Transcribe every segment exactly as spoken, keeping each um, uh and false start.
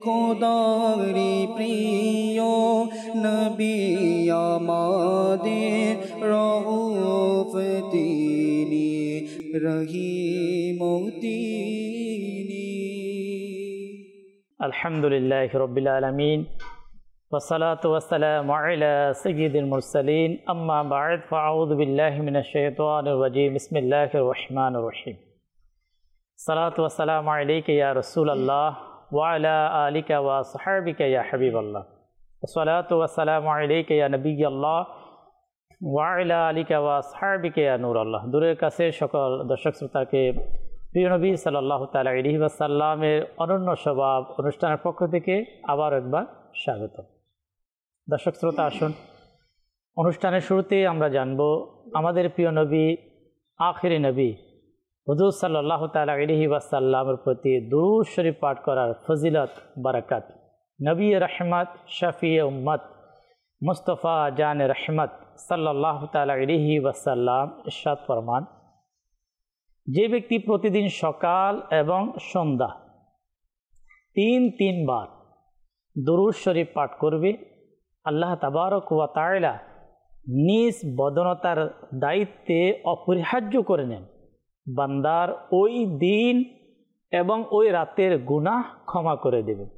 খোদারি প্রিয় নবী আমাদের রউফ তিনি রহিম তিনি। আলহামদুলিল্লাহি রাব্বিল আলামিন ওয়াসসালাতু ওয়াসসালামু আলা সাইয়্যিদিল মুরসালিন আম্মা বা'দ ফাআউযু বিল্লাহি মিনাশ শাইতানির রাজীম বিসমিল্লাহির রহমানির রহিম। সালাতু ওয়াসসালামু আলাইকা ইয়া রাসূলুল্লাহ ওয়া আলা আলিকা ওয়া আসহাবিকা ইয়া হাবিবাল্লাহ। সালাতু ওয়াসসালামু আলাইকা ইয়া নবিয়াল্লাহ ওয়া আলা আলিকা ওয়া আসহাবিকা ইয়া নূরাল্লাহ। দূরের কাছে সকল দর্শক শ্রোতাকে প্রিয় নবী সাল্লাল্লাহু তাআলা আলাইহি ওয়াসাল্লামের অনন্য স্বভাব অনুষ্ঠানের পক্ষ থেকে আবার একবার স্বাগত। দর্শক শ্রোতা, আসুন অনুষ্ঠানের শুরুতেই আমরা জানব আমাদের প্রিয় নবী আখিরি নবী হুজুর সাল্লাল্লাহু তাআলা আলাইহি ওয়াসাল্লামের প্রতি দুরূদ শরীফ পাঠ করার ফজিলত বারাকাত। নবী রহমত শফিয়ে উম্মত মুস্তফা জান রহমত সাল্লাল্লাহু তাআলা আলাইহি ওয়াসাল্লাম ইরশাদ ফরমান, যে ব্যক্তি প্রতিদিন সকাল এবং সন্ধ্যা তিন তিনবার দুরূদ শরীফ পাঠ করবে, আল্লাহ তাবারক ওয়া তাআলা নিজ বদনতার দায়িত্বে অপরিহার্য করে নেন বান্দার ওই দিন এবং ওই রাতের গুনাহ ক্ষমা করে দেবেন।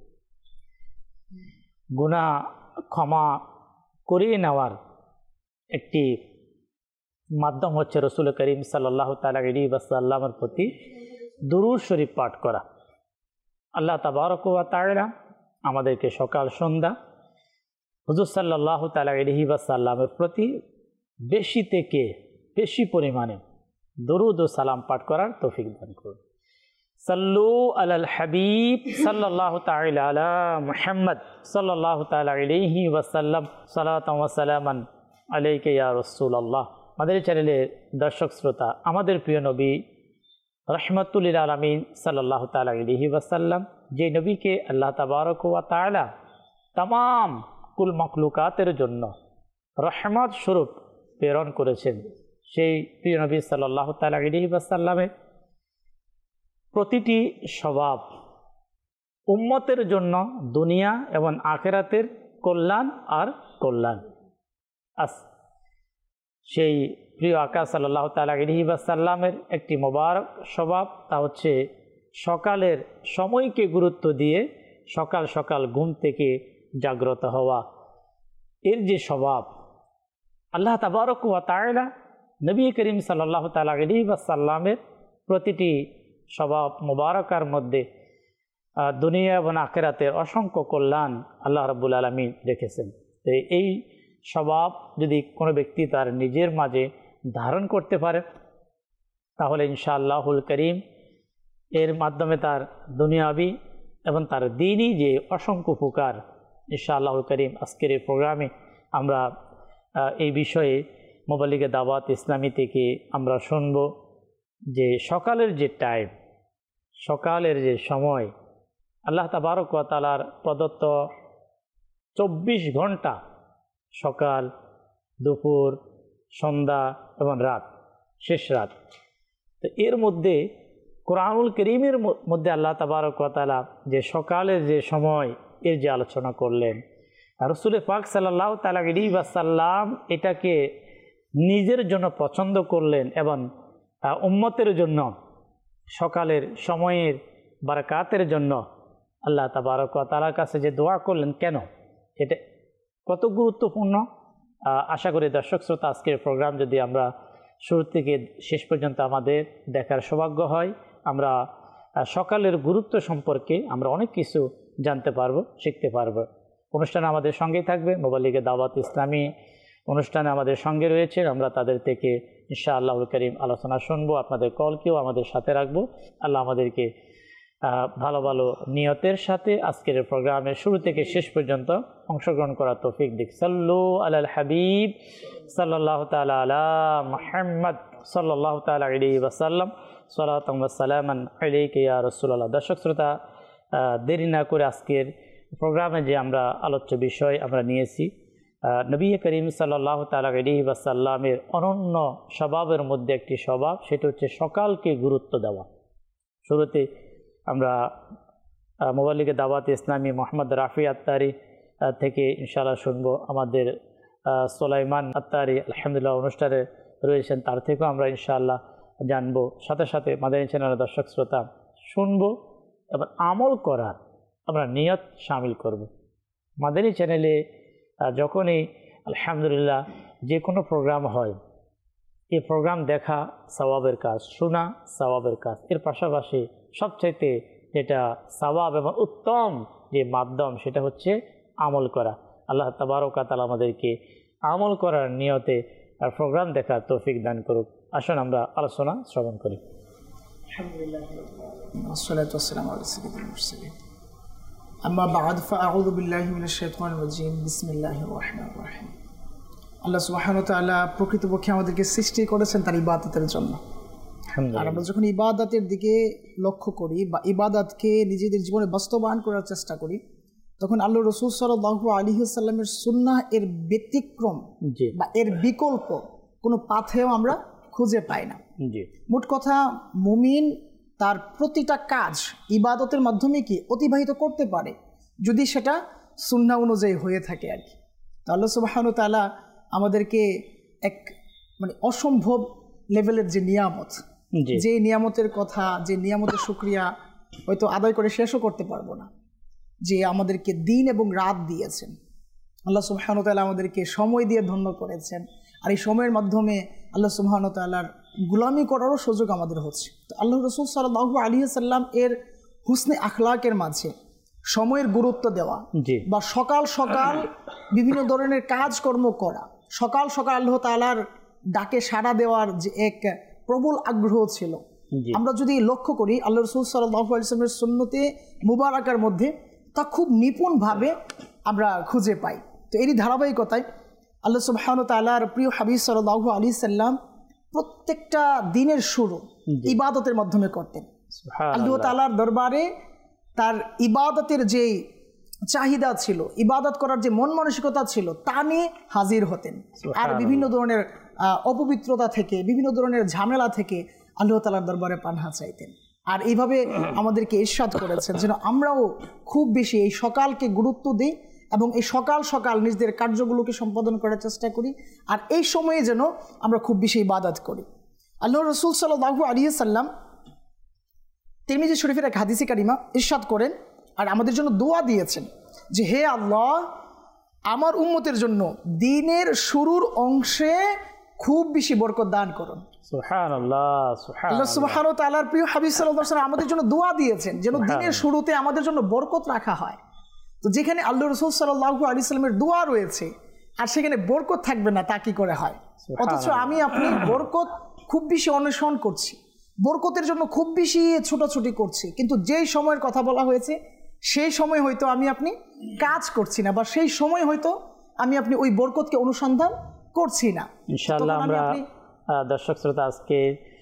গুনাহ ক্ষমা করিয়ে নেওয়ার একটি মাধ্যম হচ্ছে রসুল করিম সাল্লাল্লাহু তাআলা আলাইহি ওয়াসাল্লামের প্রতি দুরূদ শরীফ পাঠ করা। আল্লাহ তাবারক ওয়া তাআলা আমাদেরকে সকাল সন্ধ্যা হুজুর সাল্লাল্লাহু তাআলা আলাইহি ওয়াসাল্লামের প্রতি বেশি থেকে বেশি পরিমাণে দরুদ ও সালাম পাঠ করার তৌফিক দান করুন। সাল্লু আলাল হাবিব সাল্লাল্লাহু তাআলা আলা মুহাম্মদ সাল্লাল্লাহু তাআলা আলাইহি ওয়াসাল্লাম সালাতান ওয়া সালামান আলাইকা ইয়া রাসূলুল্লাহ। আমাদের চ্যানেলের দর্শক শ্রোতা, আমাদের প্রিয় নবী রাহমাতুল লিল আলামিন সাল্লাল্লাহু তাআলা আলাইহি ওয়াসাল্লাম, যে নবীকে আল্লাহ তাবারক ওয়া তাআলা तमाम কুল মাখলুকাতের জন্য রহমত স্বরূপ প্রেরণ করেছেন, সেই প্রিয় নবী সাল্লাল্লাহু তাআলা আলাইহি ওয়াসাল্লামের প্রতিটি স্বভাব উম্মতের জন্য দুনিয়া এবং আখিরাতের কল্যাণ আর কল্যাণ। আস সেই প্রিয় আকা সাল্লাল্লাহু তাআলা আলাইহি ওয়াসাল্লামের একটি মোবারক স্বভাব, তা হচ্ছে সকালের সময়কে গুরুত্ব দিয়ে সকাল সকাল ঘুম থেকে জাগ্রত হওয়া। এর যে স্বভাব, আল্লাহ তাবারক ওয়া তাআলা নবী করিম সাল্লাল্লাহু তাআলা আলাইহি ওয়াসাল্লামের প্রতিটি স্বভাব মুবারকার মধ্যে দুনিয়া এবং আখিরাতের অসংখ্য কল্যাণ আল্লাহ রাব্বুল আলামিন রেখেছেন। তো এই স্বভাব যদি কোনো ব্যক্তি তার নিজের মাঝে ধারণ করতে পারে, তাহলে ইনশাআল্লাহুল করিম এর মাধ্যমে তার দুনিয়াবি এবং তার দ্বীনি যে অসংখ্য উপকার ইনশাআল্লাহুল করিম আজকের এই প্রোগ্রামে আমরা এই বিষয়ে মোবাল্লিগে দাওয়াত ইসলামী থেকে আমরা শুনব যে সকালের যে টাইম, সকালের যে সময় আল্লাহ তাবারক ওয়া তাআলার প্রদত্ত চব্বিশ ঘন্টা, সকাল, দুপুর, সন্ধ্যা এবং রাত, শেষ রাত। তো এর মধ্যে কোরআনুল কারীমের মধ্যে আল্লাহ তাবারক ওয়া তাআলা যে সকালের যে সময় এর যে আলোচনা করলেন, রাসূল পাক সাল্লাল্লাহু তাআলা আলাইহি ওয়াসাল্লাম এটাকে নিজের জন্য পছন্দ করলেন এবং উম্মতের জন্য সকালের সময়ের বারাকাতের জন্য আল্লাহ তাবারক ওয়া তাআলার কাছে যে দোয়া করলেন, কেন এটা কত গুরুত্বপূর্ণ। আশা করি দর্শক শ্রোতা আজকের প্রোগ্রাম যদি আমরা শুরু থেকে শেষ পর্যন্ত আমাদের দেখার সৌভাগ্য হয়, আমরা সকালের গুরুত্ব সম্পর্কে আমরা অনেক কিছু জানতে পারবো, শিখতে পারবো। অনুষ্ঠানে আমাদের সঙ্গেই থাকবে মোবাল্লিগে দাওয়াত ইসলামী, অনুষ্ঠানে আমাদের সঙ্গে রয়েছে, আমরা তাদের থেকে ইনশাআল্লাহুল করিম আলোচনা শুনবো, আপনাদের কলকেও আমাদের সাথে রাখবো। আল্লাহ আমাদেরকে ভালো ভালো নিয়তের সাথে আজকের প্রোগ্রামের শুরু থেকে শেষ পর্যন্ত অংশগ্রহণ করার তৌফিক দিক। সাল্লু আলাল হাবিব সাল্লাল্লাহু তাআলা আলা মুহাম্মদ সাল্লাল্লাহু তাআলা আলাইহি ওয়াসাল্লাম সালাতান ওয়া সালামান আলাইকা ইয়া রাসূলুল্লাহ। দর্শক শ্রোতা, দেরি না করে আজকের প্রোগ্রামে যে আমরা আলোচ্য বিষয় আমরা নিয়েছি, নবী করিম সাল্লাল্লাহু তাআলা আলাইহি ওয়াসাল্লামের অনন্য স্বভাবের মধ্যে একটি স্বভাব, সেটা হচ্ছে সকালকে গুরুত্ব দেওয়া। শুরুতে আমরা মুবাল্লিগে দাওয়াত ইসলামী মোহাম্মদ রাফি আত্তারি থেকে ইনশাআল্লাহ শুনবো। আমাদের সোলাইমান আত্তারি আলহামদুলিল্লাহ অনুষ্ঠানে রয়েছেন, তার থেকেও আমরা ইনশাআল্লাহ জানবো। সাথে সাথে মাদানী চ্যানেলের দর্শক শ্রোতা শুনবো এবং আমল করার আমরা নিয়ত শামিল করব। মাদানী চ্যানেলে যখনই আলহামদুলিল্লাহ যে কোনো প্রোগ্রাম হয়, এই প্রোগ্রাম দেখা সওয়াবের কাজ, শোনা সওয়াবের কাজ, এর পাশাপাশি সবচাইতে যেটা সওয়াব এবং উত্তম যে মাধ্যম সেটা হচ্ছে আমল করা। আল্লাহ তাবারক ওয়া তাআলা আমাদেরকে আমল করার নিয়তে আর প্রোগ্রাম দেখার তৌফিক দান করুক। আসুন আমরা আলোচনা শ্রবণ করি। আলহামদুলিল্লাহ ওয়াসসালাতু ওয়াসসালামু আলা সাইয়্যিদিল মুরসালিন আম্মা বা'দ ফাআউযু বিল্লাহি মিনাশ শাইতানির রাজীম বিসমিল্লাহির রহমানির রহিম। আল্লাহ সুবহানাহু ওয়া তাআলা প্রকৃতপক্ষে আমাদেরকে সৃষ্টি করেছেন তার ইবাদতের জন্য। আর আমরা যখন ইবাদতের দিকে লক্ষ্য করি বা ইবাদতকে নিজেদের জীবনে বাস্তবায়ন করার চেষ্টা করি, তখন আল্লাহ রাসূল সাল্লাল্লাহু আলাইহি ওয়াসাল্লামের সুন্নাহ এর ব্যতিক্রম বা এর বিকল্প কোনো পাথেও আমরা খুঁজে পাই না। মোট কথা, মুমিন তার প্রতিটা কাজ ইবাদতের মাধ্যমে কি অতিবাহিত করতে পারে যদি সেটা সুন্নাহ অনুযায়ী হয়ে থাকে আর কি। তো আল্লাহ সুবহানাহু ওয়া তাআলা আমাদেরকে এক মানে অসম্ভব লেভেলের যে নিয়ামত, যে নিয়ামতের কথা, যে নিয়ামতের শুকরিয়া হয়তো আদায় করে শেষও করতে পারবো না, যে আমাদেরকে দিন এবং রাত দিয়েছেন। আল্লাহ সুবহানাহু ওয়া তাআলা আমাদেরকে সময় দিয়ে ধন্য করেছেন, আর এই সময়ের মাধ্যমে আল্লাহ সুবহানাহু ওয়া তাআলার গোলামি করারও সুযোগ আমাদের হচ্ছে। তো আল্লাহ রাসূল সাল্লাল্লাহু আলাইহি ওয়াসাল্লাম এর হুসনে আখলাকের মাঝে সময়ের গুরুত্ব দেওয়া বা সকাল সকাল বিভিন্ন ধরনের কাজকর্ম করা, সকাল সকাল আল্লাহ তাআলার ডাকে সাড়া দেওয়ার যে এক প্রবল আগ্রহ ছিল, আমরা যদি লক্ষ্য করি আল্লাহ রাসূল সাল্লাল্লাহু আলাইহি ওয়াসাল্লামের সুন্নতে মুবারাকার মধ্যে তা খুব নিপুণভাবে আমরা খুঁজে পাই। তো এরই ধারাবাহিকতায় আল্লাহ সুবহানাহু ওয়া তাআলার প্রিয় হাবিব সাল্লাল্লাহু আলাইহি সাল্লাম প্রত্যেকটা দিনের শুরু ইবাদতের মাধ্যমে করতেন। আল্লাহ তাআলার দরবারে তার ইবাদতের যে চাহিদা ছিল, ইবাদত করার যে মন মানসিকতা ছিল, তা নিয়ে হাজির হতেন। আর বিভিন্ন ধরনের অপবিত্রতা থেকে, বিভিন্ন ধরনের ঝামেলা থেকে আল্লাহ তাআলার দরবারে পানাহ চাইতেন। আর এইভাবে আমাদেরকে ইরশাদ করেছেন যেন আমরাও খুব বেশি এই সকালকে গুরুত্ব দিই এবং এই সকাল সকাল নিজেদের কার্যগুলোকে সম্পাদন করার চেষ্টা করি, আর এই সময়ে যেন আমরা খুব বেশি ইবাদত করি। আল্লাহ রাসূল সাল্লাল্লাহু আলাইহি সাল্লাম তিরমিজি শরীফের এক হাদিসে কারিমা ইরশাদ করেন আর আমাদের জন্য দোয়া দিয়েছেন যে, হে আল্লাহ, আমার উম্মতের জন্য দিনের শুরুর অংশে খুব বেশি বরকত দান করুন। সুবহানাল্লাহ, সুবহানাল্লাহ। আল্লাহ সুবহানাহু ওয়া তাআলার প্রিয় হাবিব সাল্লাল্লাহু আলাইহি ওয়াসাল্লাম আমাদের জন্য দোয়া দিয়েছেন যেন দিনের শুরুতে আমাদের জন্য বরকত রাখা হয়। তো যেখানে আল্লাহ রাসূল সাল্লাল্লাহু আলাইহি ওয়াসাল্লামের দোয়া রয়েছে আর সেখানে বরকত থাকবে না, তা কি করে হয়? অথচ আমি আপনি বরকত খুব বেশি অন্বেষণ করছি, বরকতের জন্য খুব বেশি ছোটাছুটি করছি, কিন্তু যেই সময়ের কথা বলা হয়েছে সেই সময় হয়তো আমি আপনি কাজ করছি না, বা সেই সময় হয়তো আমি আপনি ওই বরকতকে অনুসন্ধান করছি না। ইনশাআল্লাহ আমরা দর্শক শ্রোতা আজকে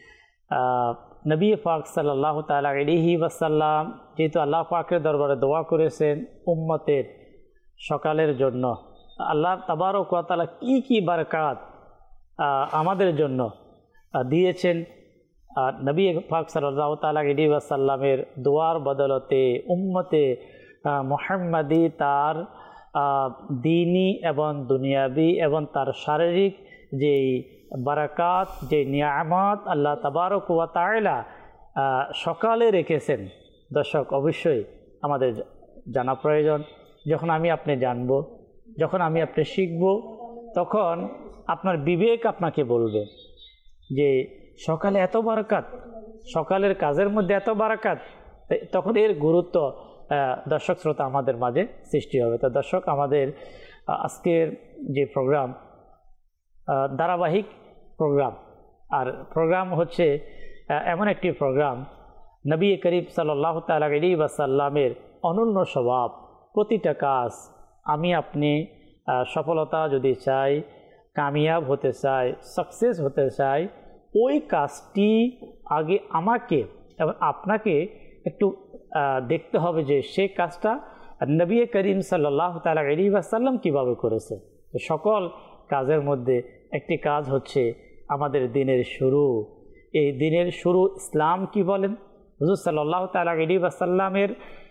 নবী পাক সাল্লাল্লাহু তাআলা আলাইহি ওয়াসাল্লাম যেহেতু আল্লাহ পাকের দরবারে দোয়া করেছেন উম্মতের সকালের জন্য, আল্লাহ তাবারক ওয়া তাআলা কি কি বারাকাত আমাদের জন্য দিয়েছেন, নবী পাক সাল্লাল্লাহু তাআলা আলাইহি ওয়াসাল্লামের দোয়ার বদলতে উম্মতে মুহাম্মাদি তার দ্বীনি এবং দুনিয়াবি এবং তার শারীরিক যেই বারাকাত, যে নিয়ামত আল্লাহ তাবারক ওয়া তাআলা সকালে রেখেছেন, দর্শক অবশ্যই আমাদের জানা প্রয়োজন। যখন আমি আপনি জানব, যখন আমি আপনি শিখব, তখন আপনার বিবেক আপনাকে বলবে যে সকালে এত বারাকাত, সকালের কাজের মধ্যে এত বারাকাত, তখন এর গুরুত্ব দর্শক শ্রোতা আমাদের মাঝে সৃষ্টি হবে। তো দর্শক, আমাদের আজকের যে প্রোগ্রাম ধারাবাহিক প্রোগ্রাম, আর প্রোগ্রাম হচ্ছে এমন একটি প্রোগ্রাম নবী করিম সাল্লাল্লাহু তাআলা আলাইহি ওয়াসাল্লামের অনন্য স্বভাব। প্রতিটা কাজ আমি আপনি সফলতা যদি চাই, কামিয়াব হতে চাই, সাকসেস হতে চাই, ওই কাজটি আগে আমাকে এবং আপনাকে একটু দেখতে হবে যে সেই কাজটা নবী করিম সাল্লাল্লাহু তাআলা আলাইহি ওয়াসাল্লাম কীভাবে করেছে। তো সকল কাজের মধ্যে একটি কাজ হচ্ছে আমাদের দিনের শুরু। এই দিনের শুরু ইসলাম কি বলেন, হুজুর সাল্লাল্লাহু তাআলা আলাইহি ওয়াসাল্লামের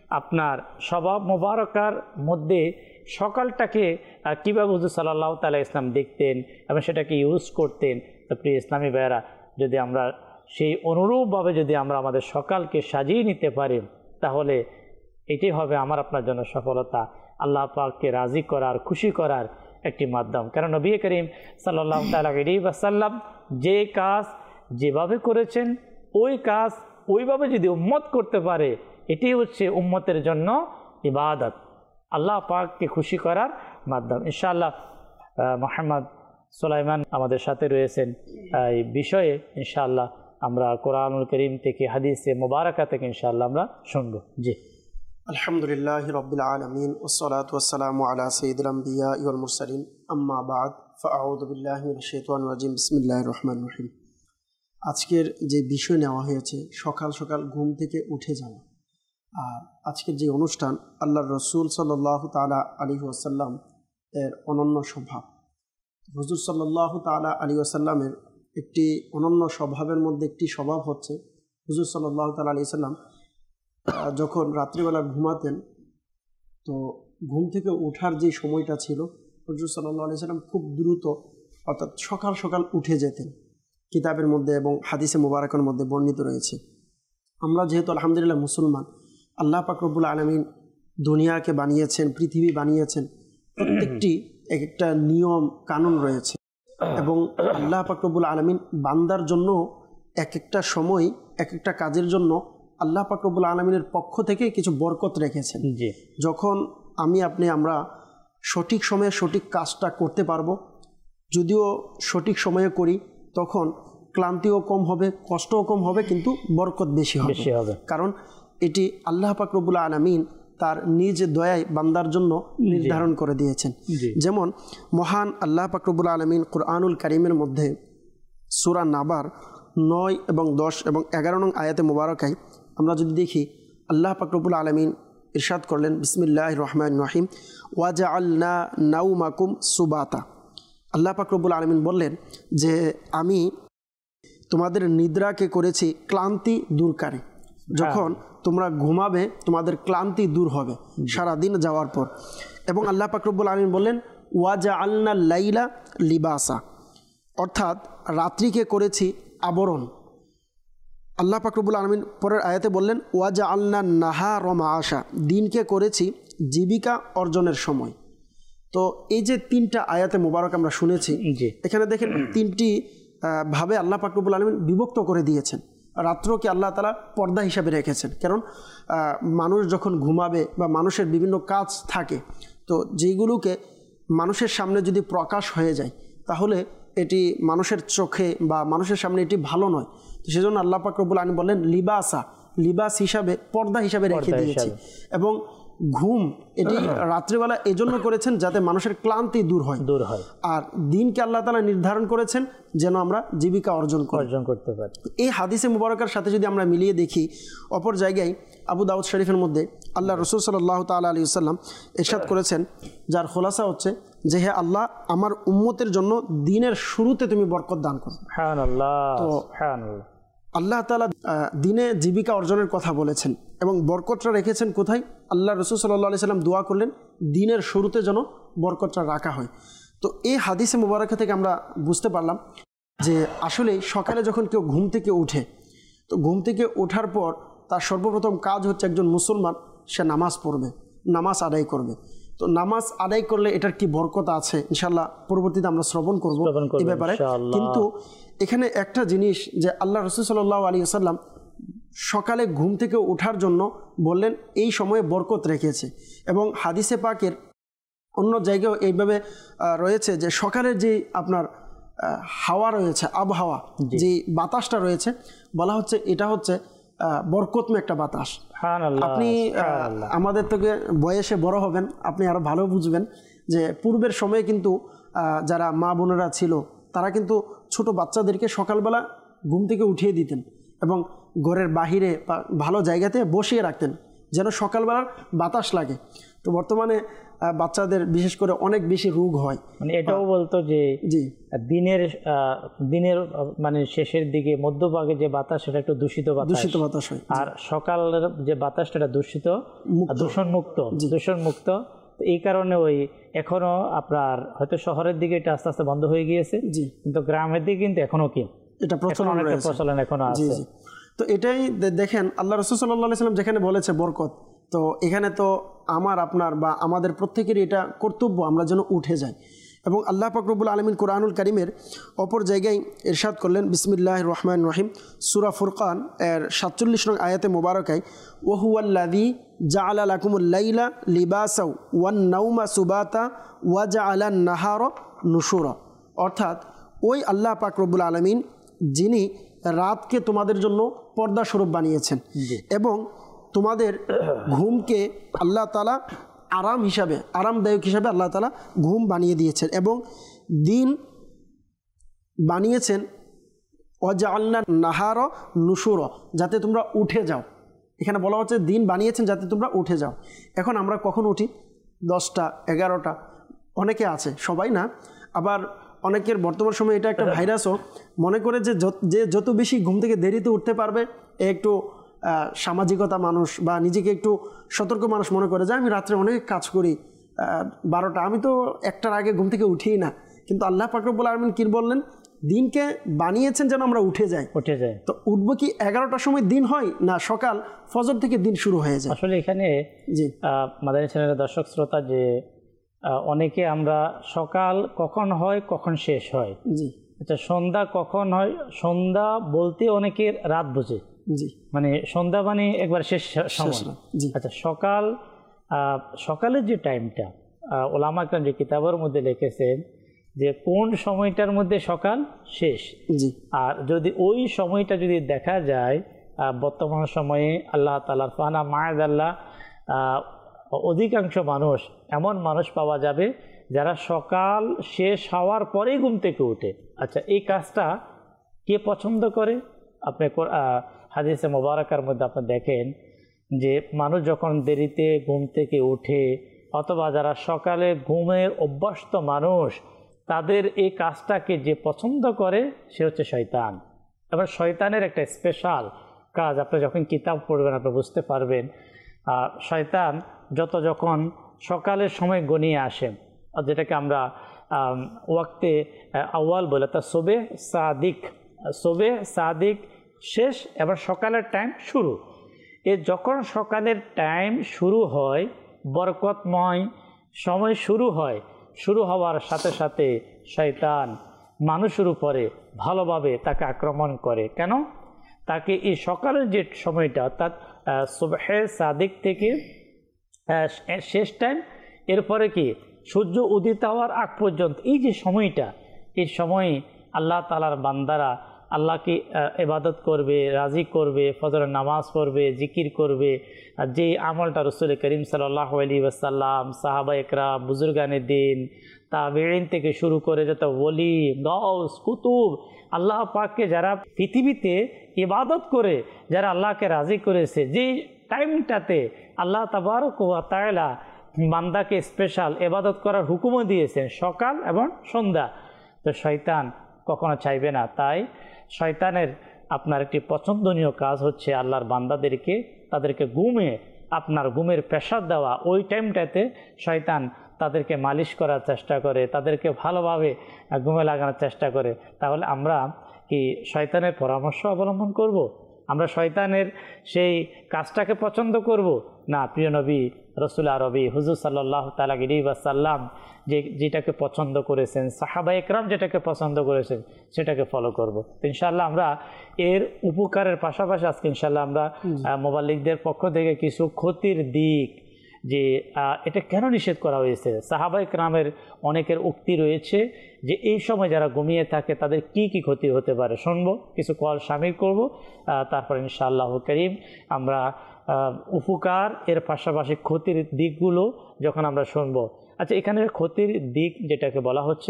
আপনার স্বভাব মোবারকার মধ্যে সকালটাকে কীভাবে হুজুর সাল্লাল্লাহু তাআলা ইসলাম দেখতেন এবং সেটাকে ইউজ করতেন। তো প্রিয় ইসলামী ভাইয়েরা, যদি আমরা সেই অনুরূপভাবে যদি আমরা আমাদের সকালকে সাজিয়ে নিতে পারি, তাহলে এটি হবে আমার আপনার জন্য সফলতা, আল্লাহ পাককে রাজি করার, খুশি করার একটি মাধ্যম। কারণ নবী করিম সাল্লাল্লাহু তাআলা আলাইহি ওয়াসাল্লাম যে কাজ যেভাবে করেছেন, ওই কাজ ওইভাবে যদি উম্মত করতে পারে, এটি হচ্ছে উম্মতের জন্য ইবাদত, আল্লাহ পাককে খুশি করার মাধ্যম। ইনশাআল্লাহ মোহাম্মদ সুলাইমান আমাদের সাথে রয়েছেন এই বিষয়ে। ইনশাআল্লাহ আমরা কোরআনুল কারীম থেকে, হাদিসে মুবারাকা থেকে ইনশাআল্লাহ আমরা শুনবো। জি। আলহামদুলিল্লাহি রাব্বিল আলামিন ওয়াসসালাতু ওয়াসসালামু আলা সাইয়্যিদিল আমবিয়া ওয়াল মুরসালিন, আম্মা বা'দ, ফাআউযু বিল্লাহি মিনাশ শাইতানির রাজিম, বিসমিল্লাহির রহমানির রহিম। আজকের যে বিষয় নেওয়া হয়েছে সকাল সকাল ঘুম থেকে উঠে যাওয়া। আর আজকের যে অনুষ্ঠান, আল্লাহর রসুল সাল্লাল্লাহু তাআলা আলাইহি ওয়াসাল্লাম এর অনন্য স্বভাব। হুজুর সাল্লাল্লাহু তাআলা আলাইহি ওয়াসাল্লামের একটি অনন্য স্বভাবের মধ্যে একটি স্বভাব হচ্ছে, হুজুর সাল্লাল্লাহু তাআলা আলাইহি ওয়াসাল্লাম যখন রাত্রিবেলা ঘুমাতেন, তো ঘুম থেকে ওঠার যে সময়টা ছিল, হুজুর সাল্লাল্লাহু আলাইহি ওয়াসাল্লাম খুব দ্রুত, অর্থাৎ সকাল সকাল উঠে যেতেন। কিতাবের মধ্যে এবং হাদিসে মুবারাকের মধ্যে বর্ণিত রয়েছে। আমরা যেহেতু আলহামদুলিল্লাহ মুসলমান, আল্লাহ পাক রব্বুল আলামিন দুনিয়াকে বানিয়েছেন, পৃথিবী বানিয়েছেন, প্রত্যেকটি এক একটা নিয়ম কানুন রয়েছে এবং আল্লাহ পাক রব্বুল আলামিন বান্দার জন্য এক একটা সময়, এক একটা কাজের জন্য আল্লাহ পাক রব্বুল আলামিনের পক্ষ থেকে কিছু বরকত রেখেছেন। যখন আমি আপনি আমরা সঠিক সময়ে সঠিক কাজটা করতে পারবো, যদিও সঠিক সময়ে করি, তখন ক্লান্তিও কম হবে, কষ্টও কম হবে, কিন্তু বরকত বেশি হবে। কারণ এটি আল্লাহ পাক রব্বুল আলামিন তার নিজ দয়ায় বান্দার জন্য নির্ধারণ করে দিয়েছেন। যেমন মহান আল্লাহ পাক রব্বুল আলামিন কুরআনুল কারীমের মধ্যে সূরা নাবার নয় এবং দশ এবং এগারো নং আয়াতে মুবারাকায় আমরা যদি দেখি, আল্লাহ পাক রব্বুল আলামিন ইরশাদ করলেন, বিসমিল্লাহির রহমানির রহিম, ওয়া জাআলনা নাওমাকুম সুবাতা। আল্লাহ পাক রব্বুল আলামিন বললেন যে আমি তোমাদের নিদ্রাকে করেছি ক্লান্তি দূরকারী। যখন তোমরা ঘুমাবে তোমাদের ক্লান্তি দূর হবে সারাদিন যাওয়ার পর। এবং আল্লাহ পাক রব্বুল আলামিন বললেন, ওয়া জাআলনা লাইলা লিবাসা, অর্থাৎ রাত্রিকে করেছি আবরণ। আল্লাহ পাক রব্বুল আলামিন পরের আয়াতে বললেন, ওয়া জাআলনা নাহারা মাআশা, দিনকে করেছি জীবিকা অর্জনের সময়। তো এই যে তিনটা আয়াতে মোবারক আমরা শুনেছি, এখানে দেখেন তিনটি ভাবে আল্লাহ পাক রব্বুল আলামিন বিভক্ত করে দিয়েছেন। রাত্রকে আল্লাহ তাআলা পর্দা হিসাবে রেখেছেন, কারণ মানুষ যখন ঘুমাবে বা মানুষের বিভিন্ন কাজ থাকে, তো যেগুলোকে মানুষের সামনে যদি প্রকাশ হয়ে যায়, তাহলে এটি মানুষের চোখে বা মানুষের সামনে এটি ভালো নয়। তো সেজন্য আল্লাহ পাক রব্বুল আলামিন বললেন লিবাসা, লিবাস হিসাবে, পর্দা হিসাবে রেখে দিয়েছি। এবং ঘুম এটি রাত্রিবেলা এজন্য করেছেন যাতে মানুষের ক্লান্তি দূর হয় দূর হয় আর দিনকে আল্লাহ তাআলা নির্ধারণ করেছেন যেন আমরা জীবিকা অর্জন অর্জন করতে পারি। এই হাদিসে মুবারকার সাথে যদি আমরা মিলিয়ে দেখি, অপর জায়গায় আবু দাউদ শরীফের মধ্যে আল্লাহ রাসূল সাল্লাল্লাহু তাআলা আলাইহি ওয়াসাল্লাম ইরশাদ করেছেন, যার খোলাসা হচ্ছে যে হে আল্লাহ, আমার উম্মতের জন্য দিনের শুরুতে তুমি বরকত দান করো। সুবহানাল্লাহ। তো সুবহানাল্লাহ, আল্লাহ তাআলা দিনে জীবিকা অর্জনের কথা বলেছেন এবং বরকতটা রেখেছেন কোথায়? আল্লাহ রাসূল সাল্লাল্লাহু আলাইহি ওয়াসাল্লাম দোয়া করলেন দিনের শুরুতে যেন বরকতটা রাখা হয়। তো এই হাদিসে মুবারাকা থেকে আমরা বুঝতে পারলাম যে আসলে সকালে যখন কেউ ঘুম থেকে উঠে, তো ঘুম থেকে ওঠার পর তার সর্বপ্রথম কাজ হচ্ছে একজন মুসলমান সে নামাজ পড়বে, নামাজ আদায় করবে। তো নামাজ আদায় করলে এটার কি বরকত আছে ইনশাআল্লাহ পরবর্তীতে আমরা শ্রবণ করব এই ব্যাপারে। কিন্তু এখানে একটা জিনিস যে আল্লাহ রাসূল সাল্লাল্লাহু আলাইহি ওয়াসাল্লাম সকালে ঘুম থেকে ওঠার জন্য বললেন এই সময়ে বরকত রেখেছে। এবং হাদিসে পাকের অন্য জায়গায় এইভাবে রয়েছে যে সকালের যে আপনার হাওয়া রয়েছে, আবহাওয়া, যে বাতাসটা রয়েছে, বলা হচ্ছে এটা হচ্ছে বরকতময় একটা বাতাস। আপনি আমাদের থেকে বয়সে বড় হবেন, আপনি আরো ভালো বুঝবেন যে পূর্বের সময়ে কিন্তু যারা মা বোনেরা ছিল তারা কিন্তু ছোট বাচ্চাদেরকে সকালবেলা ঘুম থেকে উঠিয়ে দিতেন এবং ঘরের বাহিরে বা ভালো জায়গাতে বসিয়ে রাখতেন যেন সকালবেলার বাতাস লাগে। তো বর্তমানে আহ, বাচ্চাদের বিশেষ করে অনেক বেশি রোগ হয়। মানে এটাও বলতো যে জি দিনের আহ, দিনের আহ, মানে শেষের দিকে মধ্যভাগে যে বাতাস সেটা একটু দূষিত বাতাস, দূষিত বাতাস হয়। আর সকালের যে বাতাস সেটা দূষিত দূষণ মুক্ত দূষণ মুক্ত। এই কারণে ওই এখনো আপনার হয়তো শহরের দিকে এটা আস্তে আস্তে বন্ধ হয়ে গিয়েছে, জি কিন্তু গ্রামের দিকে কিন্তু এখনো কি এটা প্রচলন অনেকটা রয়েছে। প্রচলন এখনো জি আছে। জি তো এটাই দে- দেখেন আল্লাহ রাসূল সাল্লাল্লাহু আলাইহি সাল্লাম যেখানে বলেছে বরকত, তো এখানে তো আমার আপনার বা আমাদের প্রত্যেকেরই এটা কর্তব্য আমরা যেন উঠে যাই। এবং আল্লাহ পাক রব্বুল আলামিন কুরআনুল কারীমের অপর জায়গায় ইরশাদ করলেন বিসমিল্লাহির রহমানির রহিম, সূরা ফুরকান এর সাতচল্লিশ নং আয়াতে মোবারকায় ওয়া হুয়াল্লাযী জাআলা লাকুমুল লাইলা লিবাসাও ওয়ান নাওমা সুবাতা ওয়া জাআলান নাহারা নুশুরা, অর্থাৎ ওই আল্লাহ পাক রব্বুল আলামিন যিনি রাতকে তোমাদের জন্য পর্দা স্বরূপ বানিয়েছেন এবং তোমাদের ঘুমকে আল্লাহ তাআলা আরাম হিসাবে আরামদায়ক হিসাবে আল্লাহ তাআলা ঘুম বানিয়ে দিয়েছেন এবং দিন বানিয়েছেন ওয়াজআলনা নাহারা নুশুরা, যাতে তোমরা উঠে যাও। এখানে বলা হচ্ছে দিন বানিয়েছেন যাতে তোমরা উঠে যাও। এখন আমরা কখন উঠি? দশটা এগারোটা, অনেকে আছে, সবাই না। আবার অনেকের বর্তমান সময়ে এটা একটা ভাইরাসও, মনে করে যে যে যত বেশি ঘুম থেকে দেরিতে উঠতে পারবে এ একটু সামাজিকতা মানুষ বা নিজেকে একটু সতর্ক মানুষ মনে করে যে আমি রাত্রে অনেক কাজ করি, বারোটা আমি তো একটার আগে ঘুম থেকে উঠিই না। কিন্তু আল্লাহ পাক রব্বুল আলামিন কি বললেন? দিনকে বানিয়েছেন যেন আমরা উঠে যাই। উঠে যায় তো উঠবো কি এগারোটার সময় দিন হয় না সকাল ফজর থেকে দিন শুরু হয়ে যায়? আসলে এখানে জি মাদানী চ্যানেলের দর্শক শ্রোতা, যে অনেকে আমরা সকাল কখন হয় কখন শেষ হয়, জি আচ্ছা সন্ধ্যা কখন হয়, সন্ধ্যা বলতে অনেকের রাত বোঝে, জি মানে সন্ধ্যা মানে একবার শেষ সময়। জি আচ্ছা সকাল সকালের যে টাইমটা ওলামা কেরাম যে কিতাবের মধ্যে লিখেছেন যে কোন সময়টার মধ্যে সকাল শেষ, জি আর যদি ওই সময়টা যদি দেখা যায় বর্তমান সময়ে আল্লাহ তাআলার ফানা মায়াদ আল্লাহ অধিকাংশ মানুষ এমন মানুষ পাওয়া যাবে যারা সকাল শেষ হওয়ার পরেই ঘুম থেকে ওঠে। আচ্ছা এই কাজটা কে পছন্দ করে? আপনি হাদিসে মোবারকার মধ্যে আপনি দেখেন যে মানুষ যখন দেরিতে ঘুম থেকে ওঠে অথবা যারা সকালে ঘুমের অভ্যস্ত মানুষ, তাদের এই কাজটাকে যে পছন্দ করে সে হচ্ছে শয়তান। এবার শয়তানের একটা স্পেশাল কাজ, আপনি যখন কিতাব পড়বেন আপনি বুঝতে পারবেন। শয়তান যত যখন সকালের সময় গনিয়ে আসেন, যেটাকে আমরা ওয়াক্তে আউয়াল বলে, তা সোবে সাদিক, সোবে সাদিক শেষ, এবার সকালের টাইম শুরু। এ যখন সকালের টাইম শুরু হয়, বরকতময় সময় শুরু হয়, শুরু হওয়ার সাথে সাথে শয়তান মানুষের উপরে ভালোভাবে তাকে আক্রমণ করে। কেন? তাকে এই সকালের যে সময়টা অর্থাৎ সুবহে সাদিক থেকে শেষ টাইম, এরপরে কি সূর্য উদিত হওয়ার আগ পর্যন্ত এই যে সময়টা, এই সময়ে আল্লাহ তাআলার বান্দারা আল্লাহকে ইবাদত করবে, রাজি করবে, ফজরের নামাজ পড়বে, জিকির করবে। আর যে আমলটা রাসূল করিম সাল্লাল্লাহু আলাইহি ওয়াসাল্লাম, সাহাবা একরাম, বুজুর্গানে দিন, তাবেঈন থেকে শুরু করে যত ওলি, গাউস, কুতুব, আল্লাহ পাককে যারা পৃথিবীতে ইবাদত করে, যারা আল্লাহকে রাজি করেছে, যে টাইমটাতে আল্লাহ তাবারক ওয়া তাআলা বান্দাকে স্পেশাল ইবাদত করার হুকুমও দিয়েছেন, সকাল এবং সন্ধ্যা। তো শয়তান কখনো চাইবে না। তাই শয়তানের আপনার একটি পছন্দনীয় কাজ হচ্ছে আল্লাহর বান্দাদেরকে, তাদেরকে ঘুমে আপনার ঘুমের প্রেসার দেওয়া। ওই টাইমটাতে শয়তান তাদেরকে মালিশ করার চেষ্টা করে, তাদেরকে ভালোভাবে ঘুমে লাগানোর চেষ্টা করে। তাহলে আমরা কি শয়তানের পরামর্শ অবলম্বন করব? আমরা শয়তানের সেই কাজটাকে পছন্দ করব না? প্রিয় নবী রসুল আরবি হুজুর সাল্লাল্লাহু তাআলা আলাইহি ওয়াসাল্লাম যে যেটাকে পছন্দ করেছেন, সাহাবা একরাম যেটাকে পছন্দ করেছেন, সেটাকে ফলো করব। ইনশাআল্লাহ আমরা এর উপকারের পাশাপাশি আজকে ইনশাআল্লাহ আমরা মুবাল্লিগদের পক্ষ থেকে কিছু ক্ষতির দিক, যে এটা কেন নিষেধ করা হয়েছে, সাহাবা একরামের অনেকের উক্তি রয়েছে যে এই সময় যারা ঘুমিয়ে থাকে তাদের কি কি ক্ষতি হতে পারে, শুনবো, কিছু কল শামিল করব। তারপর ইনশাআল্লাহ করিম আমরা উপকার এর পাশাপাশি ক্ষতির দিকগুলো যখন আমরা শুনবো। আচ্ছা এখানে ক্ষতির দিক যেটাকে বলা হচ্ছে,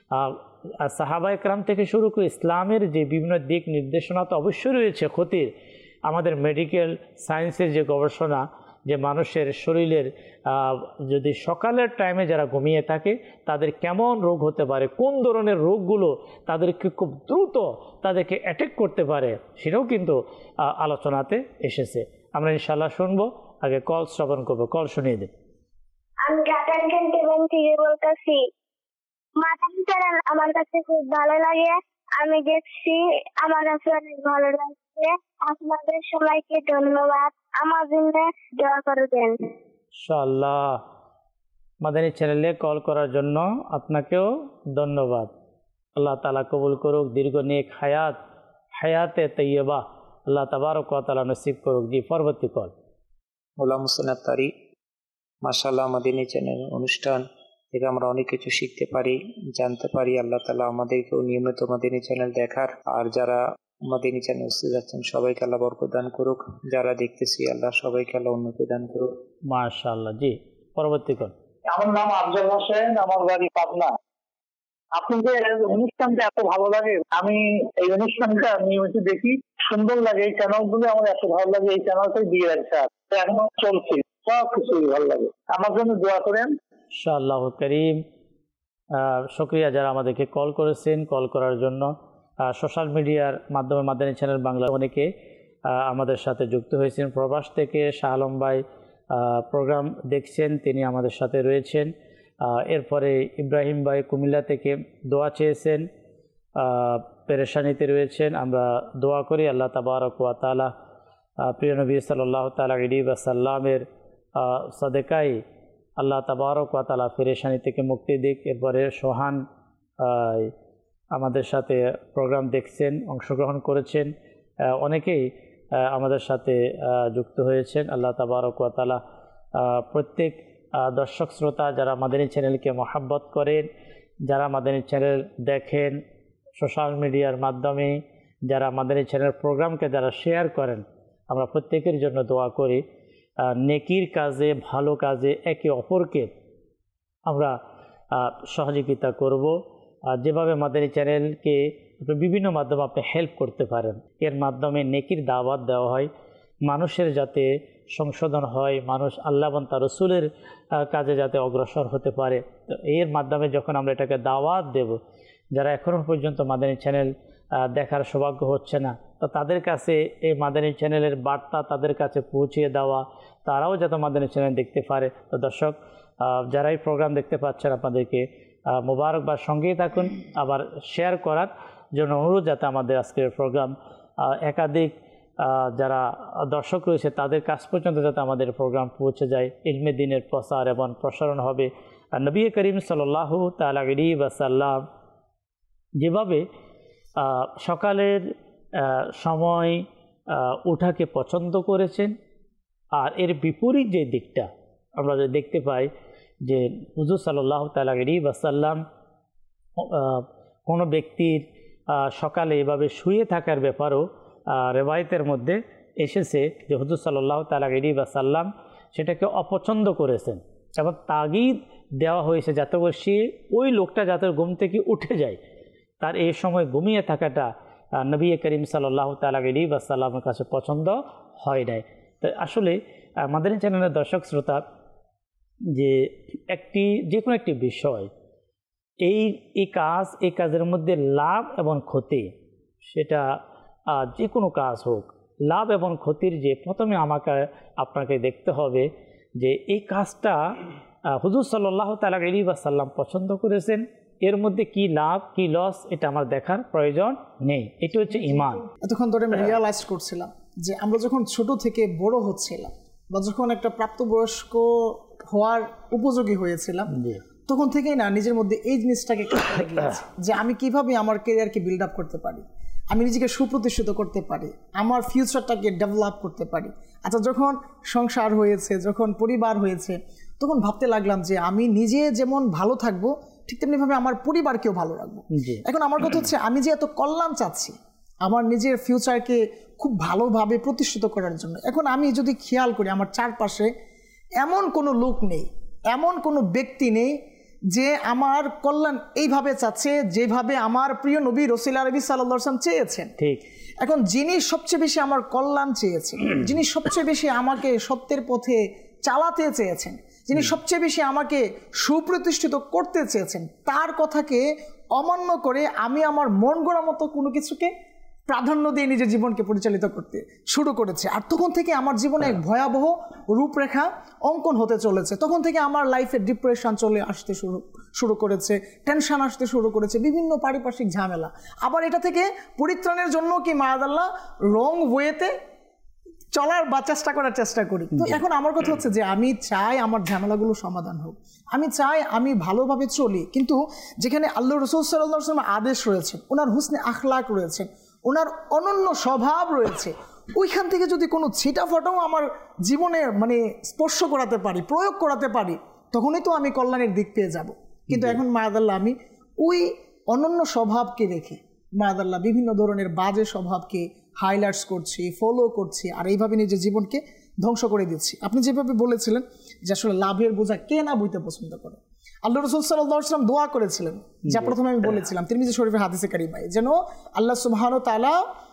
সাহাবা একরাম থেকে শুরু করে ইসলামের যে বিভিন্ন দিক নির্দেশনা তো অবশ্যই রয়েছে ক্ষতির। আমাদের মেডিকেল সায়েন্সের যে গবেষণা, যে মানুষের শরীরের যদি সকালের টাইমে যারা ঘুমিয়ে থাকে তাদের কেমন রোগ হতে পারে, কোন ধরনের রোগগুলো তাদেরকে খুব দ্রুত তাদেরকে অ্যাটাক করতে পারে, সেটাও কিন্তু আলোচনাতে এসেছে। আমরা ইনশাআল্লাহ শুনবো। আগে কল শ্রবণ করবো, কল শুনিয়ে দিন। আমি গাটান ক্যান্টনমেন্ট থেকে বলতেছি। মাদানী চ্যানেল আমার কাছে খুব ভালো লাগে, আমি দেখছি, আমার কাছে অনেক ভালো লাগছে। আপনাদের সবাইকে ধন্যবাদ, আমার জন্য দোয়া করবেন। ইনশাআল্লাহ। মাদানী চ্যানেলে কল করার জন্য আপনাকেও ধন্যবাদ। আল্লাহ তাআলা কবুল করুক, দীর্ঘ নেক হায়াত, হায়াতে তৈয়বা আল্লাহ তাবারক ওয়া তাআলা নসিব করুক। জি, পরবর্তী কল। গোলাম হোসেন আত্তারি। মাশাআল্লাহ, মাদানী চ্যানেল অনুষ্ঠান থেকে আমরা অনেক কিছু শিখতে পারি, জানতে পারি। আল্লাহ তাআলা আমাদেরকেও নিয়মিত মাদানী চ্যানেল দেখার, আর যারা মাদানী চ্যানেল উপস্থিত আছেন সবাইকে আল্লাহ বরকত দান করুক, যারা দেখতেছি আল্লাহ সবাইকে আল্লাহ উন্নতি দান করুক। মাশাআল্লাহ। জি, পরবর্তী কল। আমার নাম আফজল হোসেন, আমার বাড়ি পাবনা। আপনাদের অনুষ্ঠানটা এত ভালো লাগে, আমি এই অনুষ্ঠানটা নিয়মিত দেখি, সুন্দর লাগে। এই চ্যানেলগুলো আমার এত ভালো লাগে, এই চ্যানেলটাই দিয়ে রাখছে, এখনো চলছে, সব কিছু ভালো লাগে। আমার জন্য দোয়া করেন ইনশাআল্লাহ করিম। শুকরিয়া যারা আমাদেরকে কল করেছেন, কল করার জন্য। সোশ্যাল মিডিয়ার মাধ্যমে মাদানী চ্যানেল বাংলা অনেকে আমাদের সাথে যুক্ত হয়েছেন। প্রবাস থেকে শাহ আলম ভাই প্রোগ্রাম দেখছেন, তিনি আমাদের সাথে রয়েছেন। এরপরে ইব্রাহিম ভাই কুমিল্লা থেকে দোয়া চেয়েছেন, পেরেশানিতে রয়েছেন। আমরা দোয়া করি আল্লাহ তাবারক ওয়া তাআলা প্রিয় নবী সাল্লাল্লাহু তাআলা আলাইহি ওয়াসাল্লামের সাদেকায় আল্লাহ তাবারক ওয়া তাআলা পেরেশানি থেকে মুক্তি দিক। এরপরে সোহান আমাদের সাথে প্রোগ্রাম দেখছেন, অংশগ্রহণ করেছেন, অনেকেই আমাদের সাথে যুক্ত হয়েছেন। আল্লাহ তাবারক ওয়া তাআলা প্রত্যেক দর্শক শ্রোতা যারা মাদানী চ্যানেলকে মহাব্বত করেন, যারা মাদানী চ্যানেল দেখেন সোশ্যাল মিডিয়ার মাধ্যমে, যারা মাদানী চ্যানেল প্রোগ্রামকে যারা শেয়ার করেন, আমরা প্রত্যেকের জন্য দোয়া করি নেকির কাজে, ভালো কাজে একে অপরকে আমরা সহযোগিতা করব। যেভাবে মাদানী চ্যানেলকে বিভিন্ন মাধ্যমে আপনি হেল্প করতে পারেন, এর মাধ্যমে নেকির দাওয়াত দেওয়া হয়, মানুষের যাতে সংশোধন হয়, মানুষ আল্লাহ এবং তার রসুলের কাজে যাতে অগ্রসর হতে পারে। তো এর মাধ্যমে যখন আমরা এটাকে দাওয়াত দেব, যারা এখনও পর্যন্ত মাদানী চ্যানেল দেখার সৌভাগ্য হচ্ছে না, তো তাদের কাছে এই মাদানী চ্যানেলের বার্তা তাদের কাছে পৌঁছিয়ে দেওয়া, তারাও যাতে মাদানী চ্যানেল দেখতে পারে। তো দর্শক যারা এই প্রোগ্রাম দেখতে পাচ্ছেন, আপনাদেরকে মোবারকবাদ, সঙ্গেই থাকুন। আবার শেয়ার করার জন্য অনুরোধ, যাতে আমাদের আজকের প্রোগ্রাম একাধিক যারা দর্শক রয়েছে তাদের কাছ পর্যন্ত যাতে আমাদের প্রোগ্রাম পৌঁছে যায়। ইলমে দ্বীনের প্রসার এবং প্রসারণ হবে। আর নবী করিম সাল্লাল্লাহু তাআলা আলাইহি ওয়াসাল্লাম যেভাবে সকালের সময় উঠাকে পছন্দ করেছেন, আর এর বিপরীত যে দিকটা আমরা দেখতে পাই যে হুজুর সাল্লাল্লাহু তাআলা আলাইহি ওয়াসাল্লাম কোনো ব্যক্তির সকালে এভাবে শুয়ে থাকার ব্যাপারও রেওয়ায়েতের মধ্যে এসেছে যে হুজুর সাল্লাল্লাহু তাআলা আলাইহি ওয়াসাল্লাম সেটাকে অপছন্দ করেছেন এবং তাগিদ দেওয়া হয়েছে যাতে করে সে ওই লোকটা যাতে ঘুম থেকে উঠে যায়, তার এই সময় ঘুমিয়ে থাকাটা নবী করিম সাল্লাল্লাহু তাআলা আলাইহি ওয়াসাল্লামের কাছে পছন্দ হয় নাই। তো আসলে মাদানী চ্যানেলের দর্শক শ্রোতা, যে একটি যে কোনো একটি বিষয়, এই এই কাজ এই কাজের মধ্যে লাভ এবং ক্ষতি, সেটা যে কোনো কাজ হোক, লাভ এবং ক্ষতির যে প্রথমে আমাকে আপনাকে দেখতে হবে যে এই কাজটা হুজুর সাল্লাল্লাহু তাআলা আলাইহি ওয়াসাল্লাম পছন্দ করেছেন, এর মধ্যে কি লাভ কি লস এটা আমার দেখার প্রয়োজন নেই। এটা হচ্ছে ঈমান। এতক্ষণ ধরে আমি রিয়ালাইজ করছিলাম যে আমরা যখন ছোট থেকে বড় হচ্ছিলাম বা যখন একটা প্রাপ্তবয়স্ক হওয়ার উপযোগী হয়েছিলাম, তখন থেকেই না নিজের মধ্যে এই জিনিসটাকে যে আমি কিভাবে আমার ক্যারিয়ারকে বিল্ড আপ করতে পারি, আমি নিজেকে সুপ্রতিষ্ঠিত করতে পারি, আমার ফিউচারটাকে ডেভেলপ করতে পারি। আচ্ছা, যখন সংসার হয়েছে, যখন পরিবার হয়েছে, তখন ভাবতে লাগলাম যে আমি নিজে যেমন ভালো থাকবো ঠিক তেমনিভাবে আমার পরিবারকেও ভালো রাখবো। এখন আমার কথা হচ্ছে, আমি যে এত কল্যাণ চাচ্ছি আমার নিজের ফিউচারকে খুব ভালোভাবে প্রতিষ্ঠিত করার জন্য, এখন আমি যদি খেয়াল করি আমার চারপাশে এমন কোনো লোক নেই, এমন কোনো ব্যক্তি নেই যে আমার কল্যাণ এইভাবে চাচ্ছে যেভাবে আমার প্রিয় নবী রাসূল আরবি সাল্লাল্লাহু আলাইহি ওয়াসাল্লাম চেয়েছেন। ঠিক। এখন যিনি সবচেয়ে বেশি আমার কল্যাণ চেয়েছেন, যিনি সবচেয়ে বেশি আমাকে সত্যের পথে চালাতে চেয়েছেন, যিনি সবচেয়ে বেশি আমাকে সুপ্রতিষ্ঠিত করতে চেয়েছেন, তার কথাকে অমান্য করে আমি আমার মন গড়া মতো কোনো কিছুকে প্রাধান্য দিয়ে নিজের জীবনকে পরিচালিত করতে শুরু করেছে। আর তখন থেকে আমার জীবনে এক ভয়াবহ রূপরেখা অঙ্কন হতে চলেছে। তখন থেকে আমার লাইফে ডিপ্রেশন চলে আসতে শুরু শুরু করেছে, টেনশন আসতে শুরু করেছে, বিভিন্ন পারিপার্শ্বিক ঝামেলা। আবার এটা থেকে পরিত্রাণের জন্য কি মায়াদাল্লাহ রং ওয়েতে চলার বা চেষ্টা করার চেষ্টা করি। তো এখন আমার কথা হচ্ছে যে আমি চাই আমার ঝামেলাগুলো সমাধান হোক, আমি চাই আমি ভালোভাবে চলি, কিন্তু যেখানে আল্লাহ রাসূল সাল্লাল্লাহু আলাইহি ওয়াসাল্লাম আদেশ রয়েছে, ওনার হুসনে আখলাক রয়েছে, ওনার অনন্য স্বভাব রয়েছে, ওইখান থেকে যদি কোনো ছিটাফাটাও আমার জীবনে মানে স্পর্শ করাতে পারি, প্রয়োগ করাতে পারি, তখনই তো আমি কল্যাণের দিক পেয়ে যাব। কিন্তু এখন মায়াদাল্লাহ আমি ওই অনন্য স্বভাবকে রেখে মায়াদাল্লাহ বিভিন্ন ধরনের বাজে স্বভাবকে হাইলাইটস করছি, ফলো করছি, আর এইভাবে নিজের জীবনকে ধ্বংস করে দিচ্ছি। আপনি যেভাবে বলেছিলেন যে আসলে লাভের বোঝা কে না বইতে পছন্দ করে, আল্লাহ রাসূল সাল্লাল্লাহু আলাইহি ওয়াসাল্লাম দোয়া করেছিলেন, যা প্রথমে আমি বলেছিলাম তিরমিজি শরীফের হাদিসে কারিমায়, যেন আল্লাহ সুবহানাহু ওয়া তাআলা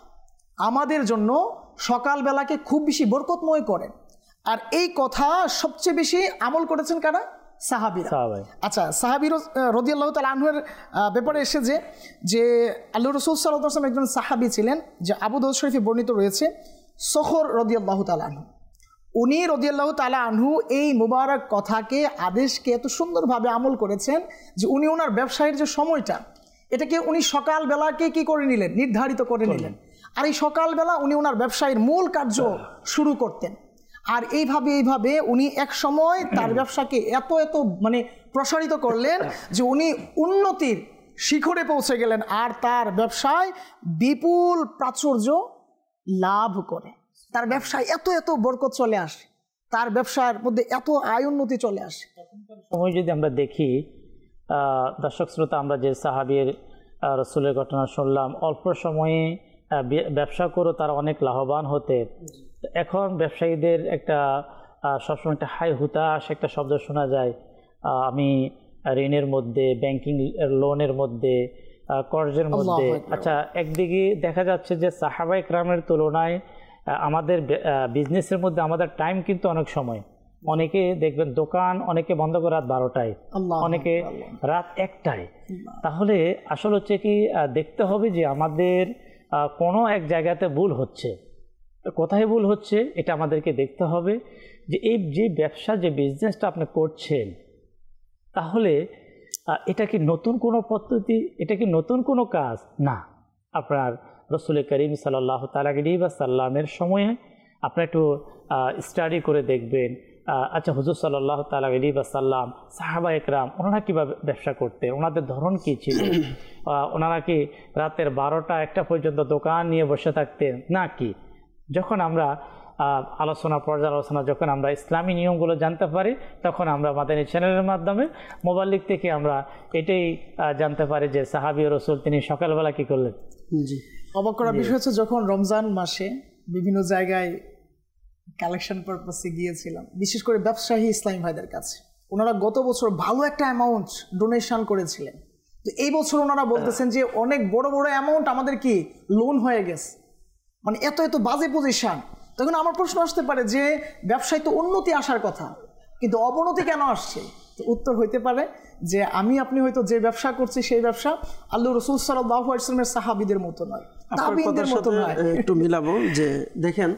আমাদের জন্য সকালবেলাকে খুব বেশি বরকতময় করেন। আর এই কথা সবচেয়ে বেশি আমল করেছেন কারা? সাহাবীরা। আচ্ছা, সাহাবী রাদিয়াল্লাহু তাআলা আনহুর ব্যাপারে এসে যে যে আল্লাহ রাসূল সাল্লাল্লাহু আলাইহি ওয়াসাল্লাম একজন সাহাবী ছিলেন, যে আবু দাউদ শরীফে বর্ণিত রয়েছে, সখর রাদিয়াল্লাহু তাআলা আনহু, উনি রাদিয়াল্লাহু তাআলা আনহু এই মুবারক কথাকে, আদেশকে এত সুন্দরভাবে আমল করেছেন যে উনি ওনার ব্যবসায়ের যে সময়টা, এটাকে উনি সকালবেলাকে কি করে নিলেন, নির্ধারিত করে নিলেন। আর এই সকালবেলা উনি ওনার ব্যবসায়ের মূল কার্য শুরু করতেন। আর এইভাবে এইভাবে উনি এক সময় তার ব্যবসাকে এত এত মানে প্রসারিত করলেন যে উনি উন্নতির শিখরে পৌঁছে গেলেন, আর তার ব্যবসায় বিপুল প্রাচুর্য লাভ করে, তার ব্যবসায় এত এত বরকত চলে আসে, তার ব্যবসার মধ্যে এত আয় উন্নতি চলে আসে। সময় যদি আমরা দেখি, দর্শক শ্রোতা, আমরা যে সাহাবীর রাসূলের ঘটনা শুনলাম, অল্প সময়ে ব্যবসা করে তারা অনেক লাভবান হতে। এখন ব্যবসায়ীদের একটা সবসময় একটা হাই হুতাশ একটা শব্দ শোনা যায়, আমি ঋণের মধ্যে, ব্যাংকিং লোনের মধ্যে, কর্জের মধ্যে। আচ্ছা, একদিকে দেখা যাচ্ছে যে সাহাবায়ে কেরামের তুলনায় আমাদের বিজনেসের মধ্যে আমাদের টাইম কিন্তু অনেক সময়, অনেকে দেখবেন দোকান অনেকে বন্ধ করে রাত বারোটায়, অনেকে রাত একটায়। তাহলে আসলে হচ্ছে কি, দেখতে হবে যে আমাদের কোনো এক জায়গাতে ভুল হচ্ছে, কোথায় ভুল হচ্ছে এটা আমাদেরকে দেখতে হবে। যে এই যে ব্যবসা, যে বিজনেসটা আপনি করছেন, তাহলে এটা কি নতুন কোনো পদ্ধতি, এটা কি নতুন কোনো কাজ না। আপনার রাসূল করিম সাল্লাল্লাহু তাআলা আলাইহি ওয়াসাল্লামের সময়ে আপনি একটু স্টাডি করে দেখবেন, আচ্ছা হুজুর সাল্লাল্লাহু তাআলা আলাইহি ওয়াসাল্লাম, সাহাবায়ে কেরাম, ওনারা কীভাবে ব্যবসা করতেন, ওনাদের ধরন কী ছিল, ওনারা কি রাতের বারোটা একটা পর্যন্ত দোকান নিয়ে বসে থাকতেন নাকি? যখন আমরা আলোচনা পর্যালোচনা যখন আমরা ইসলামী নিয়মগুলো জানতে পারি, তখন আমরা মাদানী চ্যানেলের মাধ্যমে মোবাইল থেকে আমরা এটাই জানতে পারি যে সাহাবী ও রাসূল তিনি সকালবেলা কী করলেন। জি, অবাক করার বিষয় হচ্ছে, যখন রমজান মাসে বিভিন্ন জায়গায় কালেকশন পারপাসে গিয়েছিলাম, বিশেষ করে ব্যবসায়ী ইসলামী ভাইদের কাছে, ওনারা গত বছর ভালো একটা অ্যামাউন্ট ডোনেশন করেছিলেন। তো এই বছর ওনারা বলতেছেন যে অনেক বড় বড় অ্যামাউন্ট আমাদের কি লোন হয়ে গেছে, মানে এত এত বাজে পজিশন। তখন আমার প্রশ্ন আসতে পারে যে ব্যবসায় তো উন্নতি আসার কথা, কিন্তু অবনতি কেন আসছে? তো উত্তর হইতে পারে যে আমি আপনি হয়তো যে ব্যবসা করছি সেই ব্যবসা আল্লাহ রাসূল সাল্লাল্লাহু আলাইহি ওয়াসাল্লামের সাহাবীদের মতো নয়, তাবিঈনদের মতো নয়। একটু মিলাবো যে দেখেন,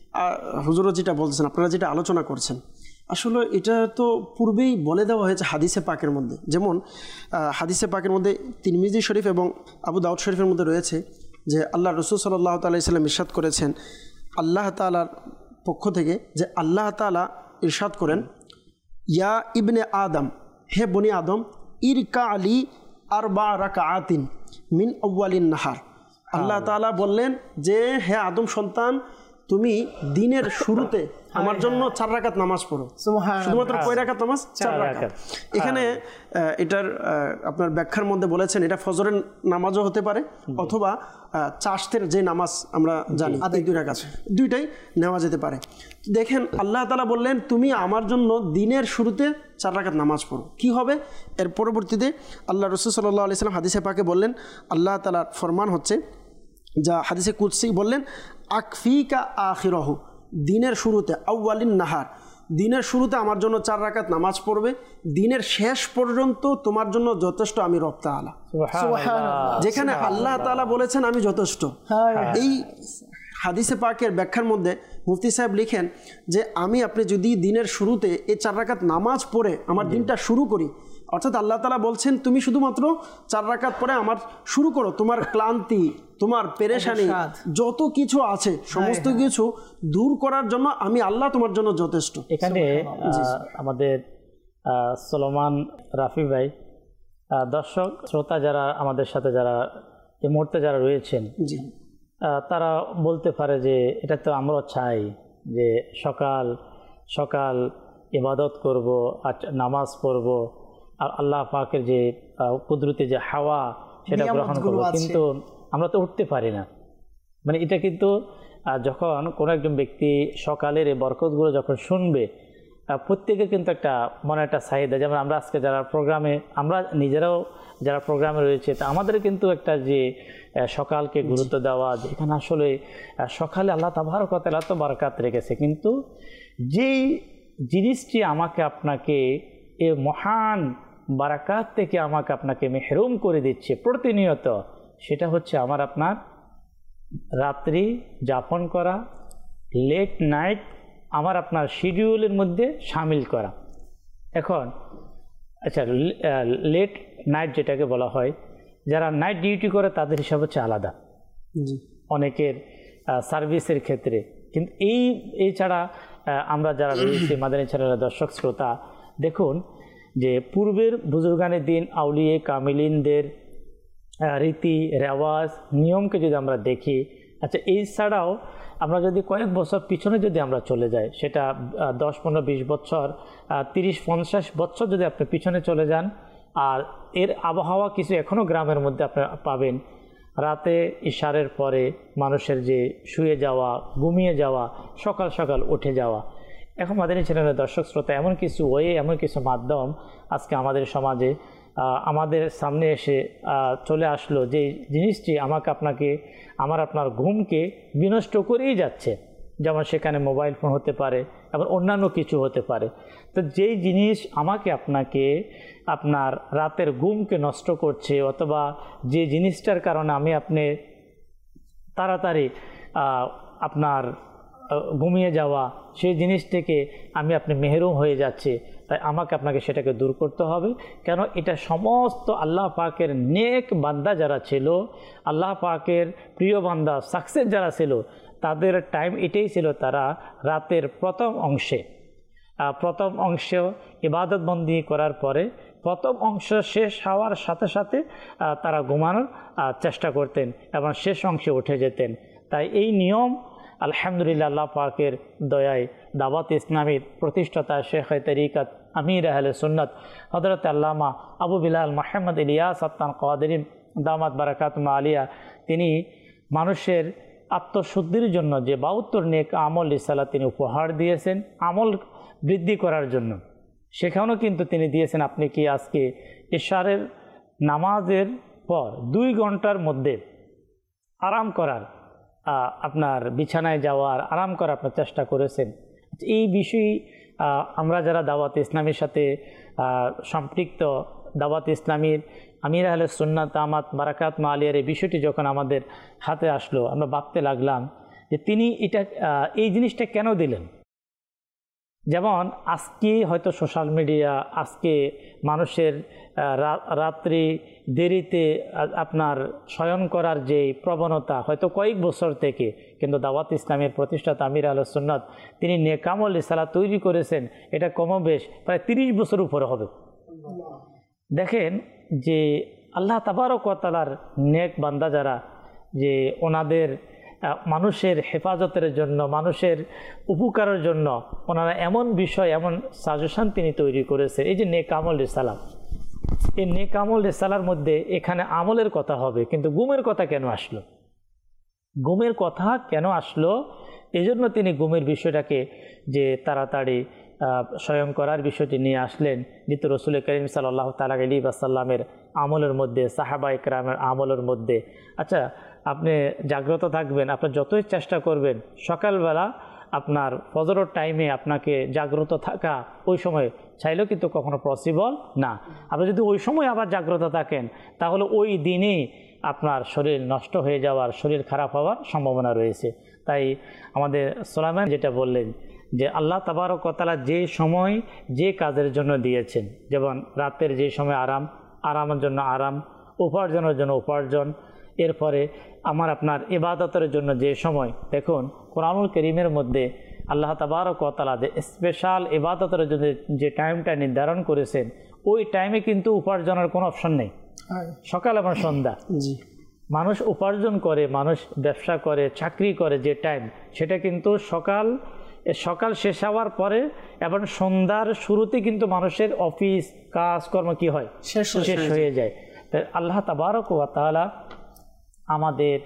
হুজুরও যেটা বলছেন, আপনারা যেটা আলোচনা করছেন, আসলে এটা তো পূর্বেই বলে দেওয়া হয়েছে হাদিসে পাকের মধ্যে। যেমন হাদিসে পাকের মধ্যে তিরমিজি শরীফ এবং আবু দাউদ শরীফের মধ্যে রয়েছে যে আল্লাহ রাসূল সাল্লাল্লাহু তাআলা আলাইহি ওয়াসাল্লাম ইরশাদ করেছেন আল্লাহ তাআলার পক্ষ থেকে, যে আল্লাহ তাআলা ইরশাদ করেন, ইয়া ইবনে আদম, হে বনি আদম, ইরকা আলী আরবা রাকাআতিন মিন আউয়ালিন নাহার। আল্লাহ তাআলা বললেন যে হে আদম সন্তান, তুমি দিনের শুরুতে আমার জন্য চার রাকাত নামাজ পড়ো। শুধুমাত্র কয় রাকাত নামাজ? চার রাকাত। এখানে এটার আপনার ব্যাখ্যার মধ্যে বলেছেন এটা ফজরের নামাজও হতে পারে, অথবা চাষতের যে নামাজ আমরা জানি এই দুই রাকাত, দুইটাই নেওয়া যেতে পারে। দেখেন আল্লাহ তাআলা বললেন তুমি আমার জন্য দিনের শুরুতে চার রাকাত নামাজ পড়ো। কি হবে এর পরবর্তীতে? আল্লাহ রাসূল সাল্লাল্লাহু আলাইহি ওয়াসাল্লাম হাদিসে পাকে বললেন, আল্লাহ তাআলার ফরমান হচ্ছে, যা হাদিসে কুদসি বললেন, আকফিকা আখিরহু, দিনের শুরুতে, আউয়ালিন নাহার, দিনের শুরুতে আমার জন্য চার রাকাত নামাজ পড়বে, দিনের শেষ পর্যন্ত তোমার জন্য যথেষ্ট আমি রব তাআলা। যেখানে আল্লাহ তাআলা বলেছেন আমি যথেষ্ট। এই হাদিসে পাকের ব্যাখ্যার মধ্যে মুফতি সাহেব লিখেন যে আমি আপনি যদি দিনের শুরুতে এই চার রাকাত নামাজ পড়ে আমার দিনটা শুরু করি, অর্থাৎ আল্লাহ তাআলা বলছেন তুমি শুধুমাত্র চার রাকাত পড়ে আমার শুরু করো, তোমার ক্লান্তি, তোমার পেরেশানি, যত কিছু আছে সমস্ত কিছু দূর করার জন্য আমি আল্লাহ তোমার জন্য যথেষ্ট। এখানে আমাদের সুলেমান রাফি ভাই, দর্শক শ্রোতা যারা আমাদের সাথে যারা এই মুহূর্তে যারা রয়েছেন, তারা বলতে পারে যে এটা তো আমরা চাই যে সকাল সকাল ইবাদত করব, নামাজ পড়ব, আর আল্লাহ পাকের যে কুদরতি যে হাওয়া সেটা গ্রহণ করব, কিন্তু আমরা তো উঠতে পারি না। মানে এটা কিন্তু যখন কোনো একজন ব্যক্তি সকালের এই বরকতগুলো যখন শুনবে, প্রত্যেকের কিন্তু একটা মনে একটা চাহিদা, যেমন আমরা আজকে যারা প্রোগ্রামে, আমরা নিজেরাও যারা প্রোগ্রামে রয়েছে, তা আমাদের কিন্তু একটা যে সকালকে গুরুত্ব দেওয়া, এখানে আসলে সকালে আল্লাহ তাবারক ওয়া তাআলা তো বারাকাত রেখেছে, কিন্তু যেই জিনিসটি আমাকে আপনাকে এ মহান বারাকাত থেকে আমাকে আপনাকে মেহরুম করে দিচ্ছে প্রতিনিয়ত, সেটা হচ্ছে আমার আপনার রাত্রি যাপন করা, লেট নাইট আমার আপনার শিডিউলের মধ্যে সামিল করা। এখন আচ্ছা, লেট নাইট যেটাকে বলা হয়, যারা নাইট ডিউটি করে তাদের হিসাব হচ্ছে আলাদা, অনেকের সার্ভিসের ক্ষেত্রে। কিন্তু এই এছাড়া আমরা যারা রয়েছি মাদানী চ্যানেলের দর্শক শ্রোতা, দেখুন যে পূর্বের বুজুর্গানের দিন আউলিয়ে কামিলিনদের রীতি রেওয়াজ নিয়মকে যদি আমরা দেখি, আচ্ছা এই ছাড়াও আমরা যদি কয়েক বছর পিছনে যদি আমরা চলে যাই, সেটা দশ পনেরো বিশ বছর, তিরিশ পঞ্চাশ বছর যদি আপনি পিছনে চলে যান, আর এর আবহাওয়া কিছু এখনও গ্রামের মধ্যে আপনি পাবেন। রাতে ইশারের পরে মানুষের যে শুয়ে যাওয়া, ঘুমিয়ে যাওয়া, সকাল সকাল উঠে যাওয়া। এখন মাদানী চ্যানেলের দর্শক শ্রোতা, এমন কিছু ওয়ে, এমন কিছু মাধ্যম আজকে আমাদের সমাজে আমাদের সামনে এসে চলে আসলো, যে জিনিসটি আমাকে আপনাকে আমার আপনার ঘুমকে বিনষ্ট করেই যাচ্ছে। যেমন সেখানে মোবাইল ফোন হতে পারে, আবার অন্যান্য কিছু হতে পারে। তো যেই জিনিস আমাকে আপনাকে আপনার রাতের ঘুমকে নষ্ট করছে, অথবা যে জিনিসটার কারণে আমি আপনি তাড়াতাড়ি আপনার ঘুমিয়ে যাওয়া, সেই জিনিস থেকে আমি আপনি মেহরুম হয়ে যাচ্ছে, তাই আমাকে আপনাকে সেটাকে দূর করতে হবে। কেন এটা সমস্ত আল্লাহ পাকের নেক বান্দা যারা ছিল, আল্লাহ পাকের প্রিয় বান্দা সাকসেস যারা ছিল, তাদের টাইম এটাই ছিল, তারা রাতের প্রথম অংশে প্রথম অংশ ইবাদত বন্দি করার পরে প্রথম অংশ শেষ হওয়ার সাথে সাথে তারা ঘুমানোর চেষ্টা করতেন এবং শেষ অংশে উঠে যেতেন। তাই এই নিয়ম আলহামদুলিল্লাহ আল্লাহ পাকের দয়ায় দাওয়াত ইসলামীর প্রতিষ্ঠাতা শেখ তরিকত আমির আহলে সুন্নত হযরত আল্লামা আবু বিলাল মুহাম্মদ ইলিয়াস আত্তান কাদেরী দামাত বারাকাতুহু আলিয়া, তিনি মানুষের আত্মশুদ্ধির জন্য যে বাহাত্তর নেক আমল রিসালাত তিনি উপহার দিয়েছেন, আমল বৃদ্ধি করার জন্য, সেখানেও কিন্তু তিনি দিয়েছেন আপনি কি আজকে ইশারের নামাজের পর দুই ঘন্টার মধ্যে আরাম করার, আপনার বিছানায় যাওয়ার আরাম করার আপনার চেষ্টা করেছেন। এই বিষয়ে আমরা যারা দাওয়াত ইসলামীর সাথে সম্পৃক্ত, দাওয়াত ইসলামীর আমির আহলে সুন্নাত দামাত বারাকাতুহু আলিয়ার এই বিষয়টি যখন আমাদের হাতে আসলো, আমরা ভাবতে লাগলাম যে তিনি এটা এই জিনিসটা কেন দিলেন। যেমন আজকে হয়তো সোশ্যাল মিডিয়া, আজকে মানুষের রাত্রি দেরিতে আপনার শয়ন করার যে প্রবণতা হয়তো কয়েক বছর থেকে, কিন্তু দাওয়াত ইসলামের প্রতিষ্ঠাতা আমির আহলে সুন্নাত তিনি নেক আমল রিসালাত তৈরি করেছেন, এটা কমবেশ প্রায় তিরিশ বছর উপরে হবে। দেখেন যে আল্লাহ তাবারক ওয়া তাআলার নেক বান্দা যারা, যে ওনাদের মানুষের হেফাজতের জন্য, মানুষের উপকারের জন্য ওনারা এমন বিষয়, এমন সাজেশন তিনি তৈরি করেছে। এই যে নেক আমল রিসালাত, এই নেক আমল রিসালার মধ্যে এখানে আমলের কথা হবে, কিন্তু ঘুমের কথা কেন আসলো? ঘুমের কথা কেন আসলো? এই জন্য তিনি ঘুমের বিষয়টাকে যে তাড়াতাড়ি স্বয়ং করার বিষয়টি নিয়ে আসলেন, যেহেতু রসুল করিম সাল্লাল্লাহু তাআলা আলাইহি ওয়াসাল্লামের আমলের মধ্যে, সাহাবা ইকরামের আমলের মধ্যে। আচ্ছা, আপনি জাগ্রত থাকবেন, আপনি যতই চেষ্টা করবেন সকালবেলা আপনার ফজরের টাইমে আপনাকে জাগ্রত থাকা ওই সময় চাইলেও কিন্তু কখনো পসিবল না। আপনি যদি ওই সময় আবার জাগ্রত থাকেন তাহলে ওই দিনই আপনার শরীর নষ্ট হয়ে যাওয়ার, শরীর খারাপ হওয়ার সম্ভাবনা রয়েছে। তাই আমাদের সুলাইমান যেটা বললেন যে আল্লাহ তাবারক ওয়া তাআলা যে সময় যে কাজের জন্য দিয়েছেন, যেমন রাতের যে সময় আরাম, আরামের জন্য আরাম, উপার্জনের জন্য উপার্জন, এরপরে আমার আপনার ইবাদতের জন্য যে সময়, দেখুন কোরআনুল কারীমের মধ্যে আল্লাহ তাবারক ওয়া তাআলা যে স্পেশাল ইবাদতের জন্য যে টাইমটা নির্ধারণ করেছেন ওই টাইমে কিন্তু উপার্জনের কোনো অপশন নেই, সকাল এবং সন্ধ্যা। জি, মানুষ উপার্জন করে, মানুষ ব্যবসা করে, চাকরি করে, যে টাইম সেটা কিন্তু সকাল সকাল শেষ হওয়ার পরে এবং সন্ধ্যার শুরুতে কিন্তু মানুষের অফিস কাজকর্ম কি হয়, শেষ শেষ হয়ে যায়। তাই আল্লাহ তাবারক ওয়া তাআলা আমাদের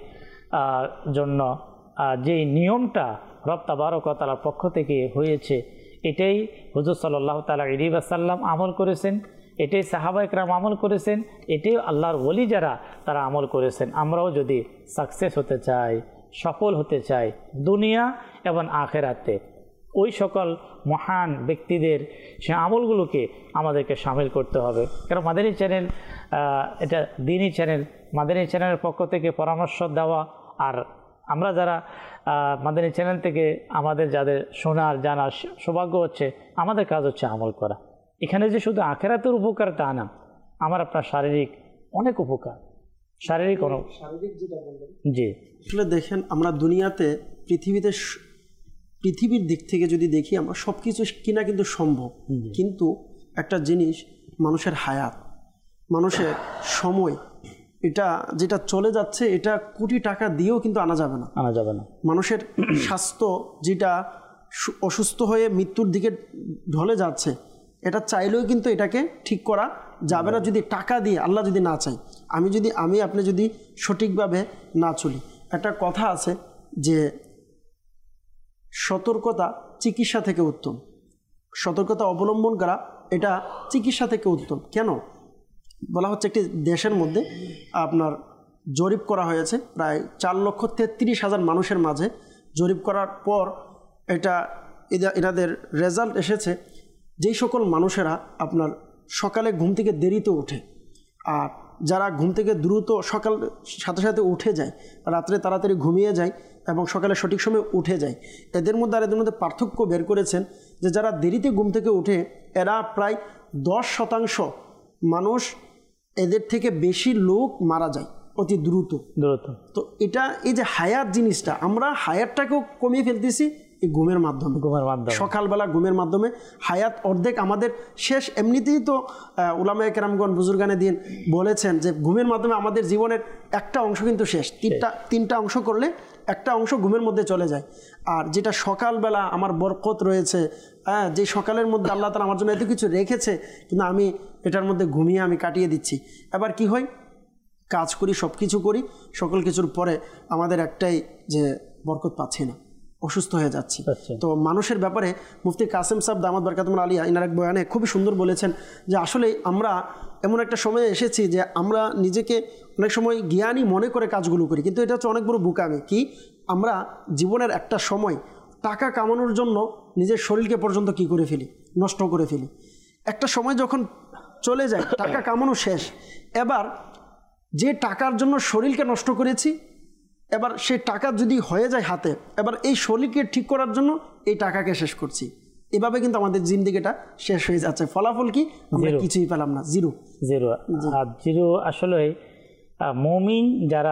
জন্য যে নিয়মটা রব তাবারক ওয়া তাআলার পক্ষ থেকে হয়েছে এটাই হুজুর সাল্লাল্লাহু তাআলা আলাইহি ওয়াসাল্লাম আমল করেছেন, এটাই সাহাবা ইকরাম আমল করেছেন, এটাই আল্লাহর ওলি যারা তারা আমল করেছেন। আমরাও যদি সাকসেস হতে চাই, সফল হতে চাই দুনিয়া এবং আখেরাতে, ওই সকল মহান ব্যক্তিদের সে আমলগুলোকে আমাদেরকে সামিল করতে হবে। কারণ মাদানী চ্যানেল এটা দ্বীনি চ্যানেল, মাদানী চ্যানেলের পক্ষ থেকে পরামর্শ দেওয়া, আর আমরা যারা মাদানী চ্যানেল থেকে আমাদের যাদের শোনার জানার সৌভাগ্য হচ্ছে, আমাদের কাজ হচ্ছে আমল করা। এখানে যে শুধু আখেরাতের উপকার তা না, আমার আপনার শারীরিক অনেক উপকার, শারীরিক অনেক। শারীরিক যেটা বললেন, জি আসলে দেখেন আমরা দুনিয়াতে পৃথিবীতে পৃথিবীর দিক থেকে যদি দেখি আমরা সব কিছু কিনা কিন্তু সম্ভব, কিন্তু একটা জিনিস মানুষের হায়াত, মানুষের সময়, এটা যেটা চলে যাচ্ছে এটা কোটি টাকা দিয়েও কিন্তু আনা যাবে না, আনা যাবে না। মানুষের স্বাস্থ্য যেটা অসুস্থ হয়ে মৃত্যুর দিকে ঢলে যাচ্ছে, এটা চাইলেও কিন্তু এটাকে ঠিক করা যাবে না যদি টাকা দিয়ে আল্লাহ যদি না চাই। আমি যদি আমি আপনি যদি সঠিকভাবে না চলি, একটা কথা আছে যে সতর্কতা চিকিৎসা থেকে উত্তম, সতর্কতা অবলম্বন করা এটা চিকিৎসা থেকে উত্তম। কেন বলা হচ্ছে, একটি দেশের মধ্যে আপনার জরিপ করা হয়েছে, প্রায় চার লক্ষ তেত্রিশ হাজার মানুষের মাঝে জরিপ করার পর এটা এনাদের রেজাল্ট এসেছে, যেই সকল মানুষেরা আপনার সকালে ঘুম থেকে দেরিতে ওঠে আর যারা ঘুম থেকে দ্রুত সকাল সাথে সাথে উঠে যায়, রাত্রে তাড়াতাড়ি ঘুমিয়ে যায় এবং সকালে সঠিক সময় উঠে যায়, এদের মধ্যে আর এদের মধ্যে পার্থক্য বের করেছেন যে যারা দেরিতে ঘুম থেকে উঠে এরা প্রায় দশ শতাংশ মানুষ এদের থেকে বেশি লোক মারা যায় অতি দ্রুত দ্রুত। তো এটা এই যে হায়াত জিনিসটা, আমরা হায়াতটাকেও কমিয়ে ফেলতেছি এই ঘুমের মাধ্যমে, ঘুমের মাধ্যমে সকালবেলা ঘুমের মাধ্যমে হায়াত অর্ধেক আমাদের শেষ। এমনিতেই তো উলামায়ে কেরামগণ বুজুর্গানে দিন বলেছেন যে ঘুমের মাধ্যমে আমাদের জীবনের একটা অংশ কিন্তু শেষ, তিনটা তিনটা অংশ করলে একটা অংশ ঘুমের মধ্যে চলে যায়। আর যেটা সকালবেলা আমার বরকত রয়েছে, হ্যাঁ, যে সকালের মধ্যে আল্লাহ তাআলা আমার জন্য এত কিছু রেখেছে কিন্তু আমি এটার মধ্যে ঘুমিয়ে আমি কাটিয়ে দিচ্ছি। এবার কি হয়, কাজ করি, সব কিছু করি, সকল কিছুর পরে আমাদের একটাই যে বরকত পাচ্ছি না, অসুস্থ হয়ে যাচ্ছি। তো মানুষের ব্যাপারে মুফতি কাসেম সাহেব দামাত বারকাতুহুল আলিয়া ইনার এক বয়ানে খুবই সুন্দর বলেছেন যে আসলে আমরা এমন একটা সময়ে এসেছি যে আমরা নিজেকে অনেক সময় জ্ঞানী মনে করে কাজগুলো করি, কিন্তু এটা হচ্ছে অনেক বড় বোকামি। কি, আমরা জীবনের একটা সময় টাকা কামানোর জন্য নিজের শরীরকে পর্যন্ত কি করে ফেলি, নষ্ট করে ফেলি। একটা সময় যখন চলে যায়, টাকা কামানো শেষ, এবার যে টাকার জন্য শরীরকে নষ্ট করেছি, এবার সেই টাকা যদি হয়ে যায় হাতে, এবার এই শরীরকে ঠিক করার জন্য এই টাকাকে শেষ করছি। এভাবে কিন্তু আমাদের জিন্দেগিটা শেষ হয়ে যাচ্ছে। ফলাফল কি, আমরা কিছুই পেলাম না, জিরো জিরো। আর জিরো আসলে মুমিন যারা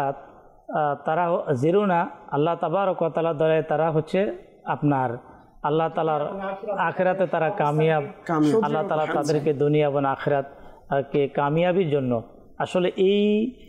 তারা জিরো না, আল্লাহ তাবারক ওয়া তাআলা দ্বারা তারা হচ্ছে আপনার আল্লাহ তাআলার আখিরাতে তারা কামিয়াব। আল্লাহ তাআলা তাদেরকে দুনিয়া এবং আখিরাতকে কামিয়াবির জন্য আসলে এই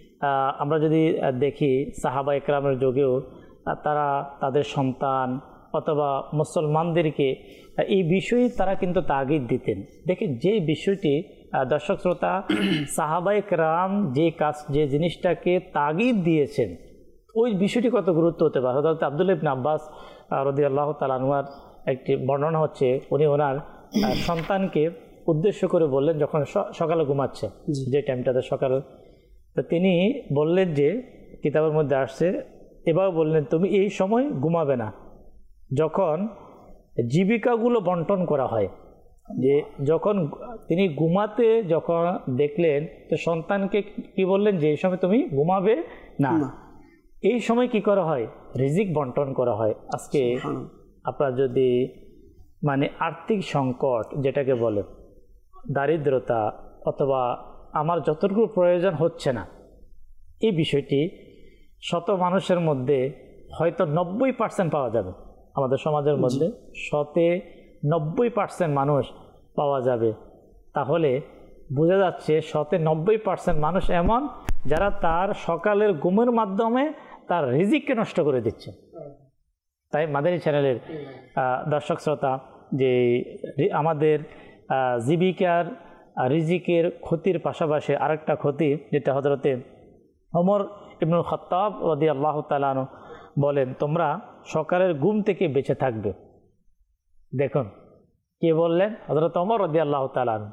আমরা যদি দেখি সাহাবা ইকরামের যুগেও তারা তাদের সন্তান অথবা মুসলমানদেরকে এই বিষয়ে তারা কিন্তু তাগিদ দিতেন। দেখেন যে বিষয়টি দর্শক শ্রোতা, সাহাবা ইকরাম যে কাজ যে জিনিসটাকে তাগিদ দিয়েছেন ওই বিষয়টি কত গুরুত্ব হতে পারে। হযরত আব্দুল্লাহ ইবনে আব্বাস রাদিয়াল্লাহু তাআলা আনহুর একটি বর্ণনা হচ্ছে, উনি ওনার সন্তানকে উদ্দেশ্য করে বললেন যখন সকালে ঘুমাচ্ছে, যে টাইমটাতে সকাল, তো তিনি বললেন যে কিতাবের মধ্যে আসছে, এবার বললেন তুমি এই সময় ঘুমাবে না যখন জীবিকাগুলো বন্টন করা হয়। যে যখন তিনি ঘুমাতে যখন দেখলেন তো সন্তানকে কি বললেন যে এই সময় তুমি ঘুমাবে না, এই সময় কি করা হয়, রিজিক বন্টন করা হয়। আজকে আপনার যদি মানে আর্থিক সংকট যেটাকে বলে, দারিদ্রতা, অথবা আমার যতটুকু প্রয়োজন হচ্ছে না, এই বিষয়টি শত মানুষের মধ্যে হয়তো নব্বই পার্সেন্ট পাওয়া যাবে। আমাদের সমাজের মধ্যে শতে নব্বই পার্সেন্ট মানুষ পাওয়া যাবে। তাহলে বোঝা যাচ্ছে শতে নব্বই পার্সেন্ট মানুষ এমন যারা তার সকালের ঘুমের মাধ্যমে তার রিজিককে নষ্ট করে দিচ্ছে। তাই মাদানী চ্যানেলের দর্শক শ্রোতা, যে আমাদের জীবিকার রিজিকের ক্ষতির পাশাপাশি আরেকটা ক্ষতি যেটা হযরতে ওমর ইবনুল খাত্তাব রাদিয়াল্লাহু তাআলা আনহু বলেন, তোমরা সকালের ঘুম থেকে বেঁচে থাকবে। দেখুন কে বললেন, হযরত ওমর রাদিয়াল্লাহু তাআলা আনহু।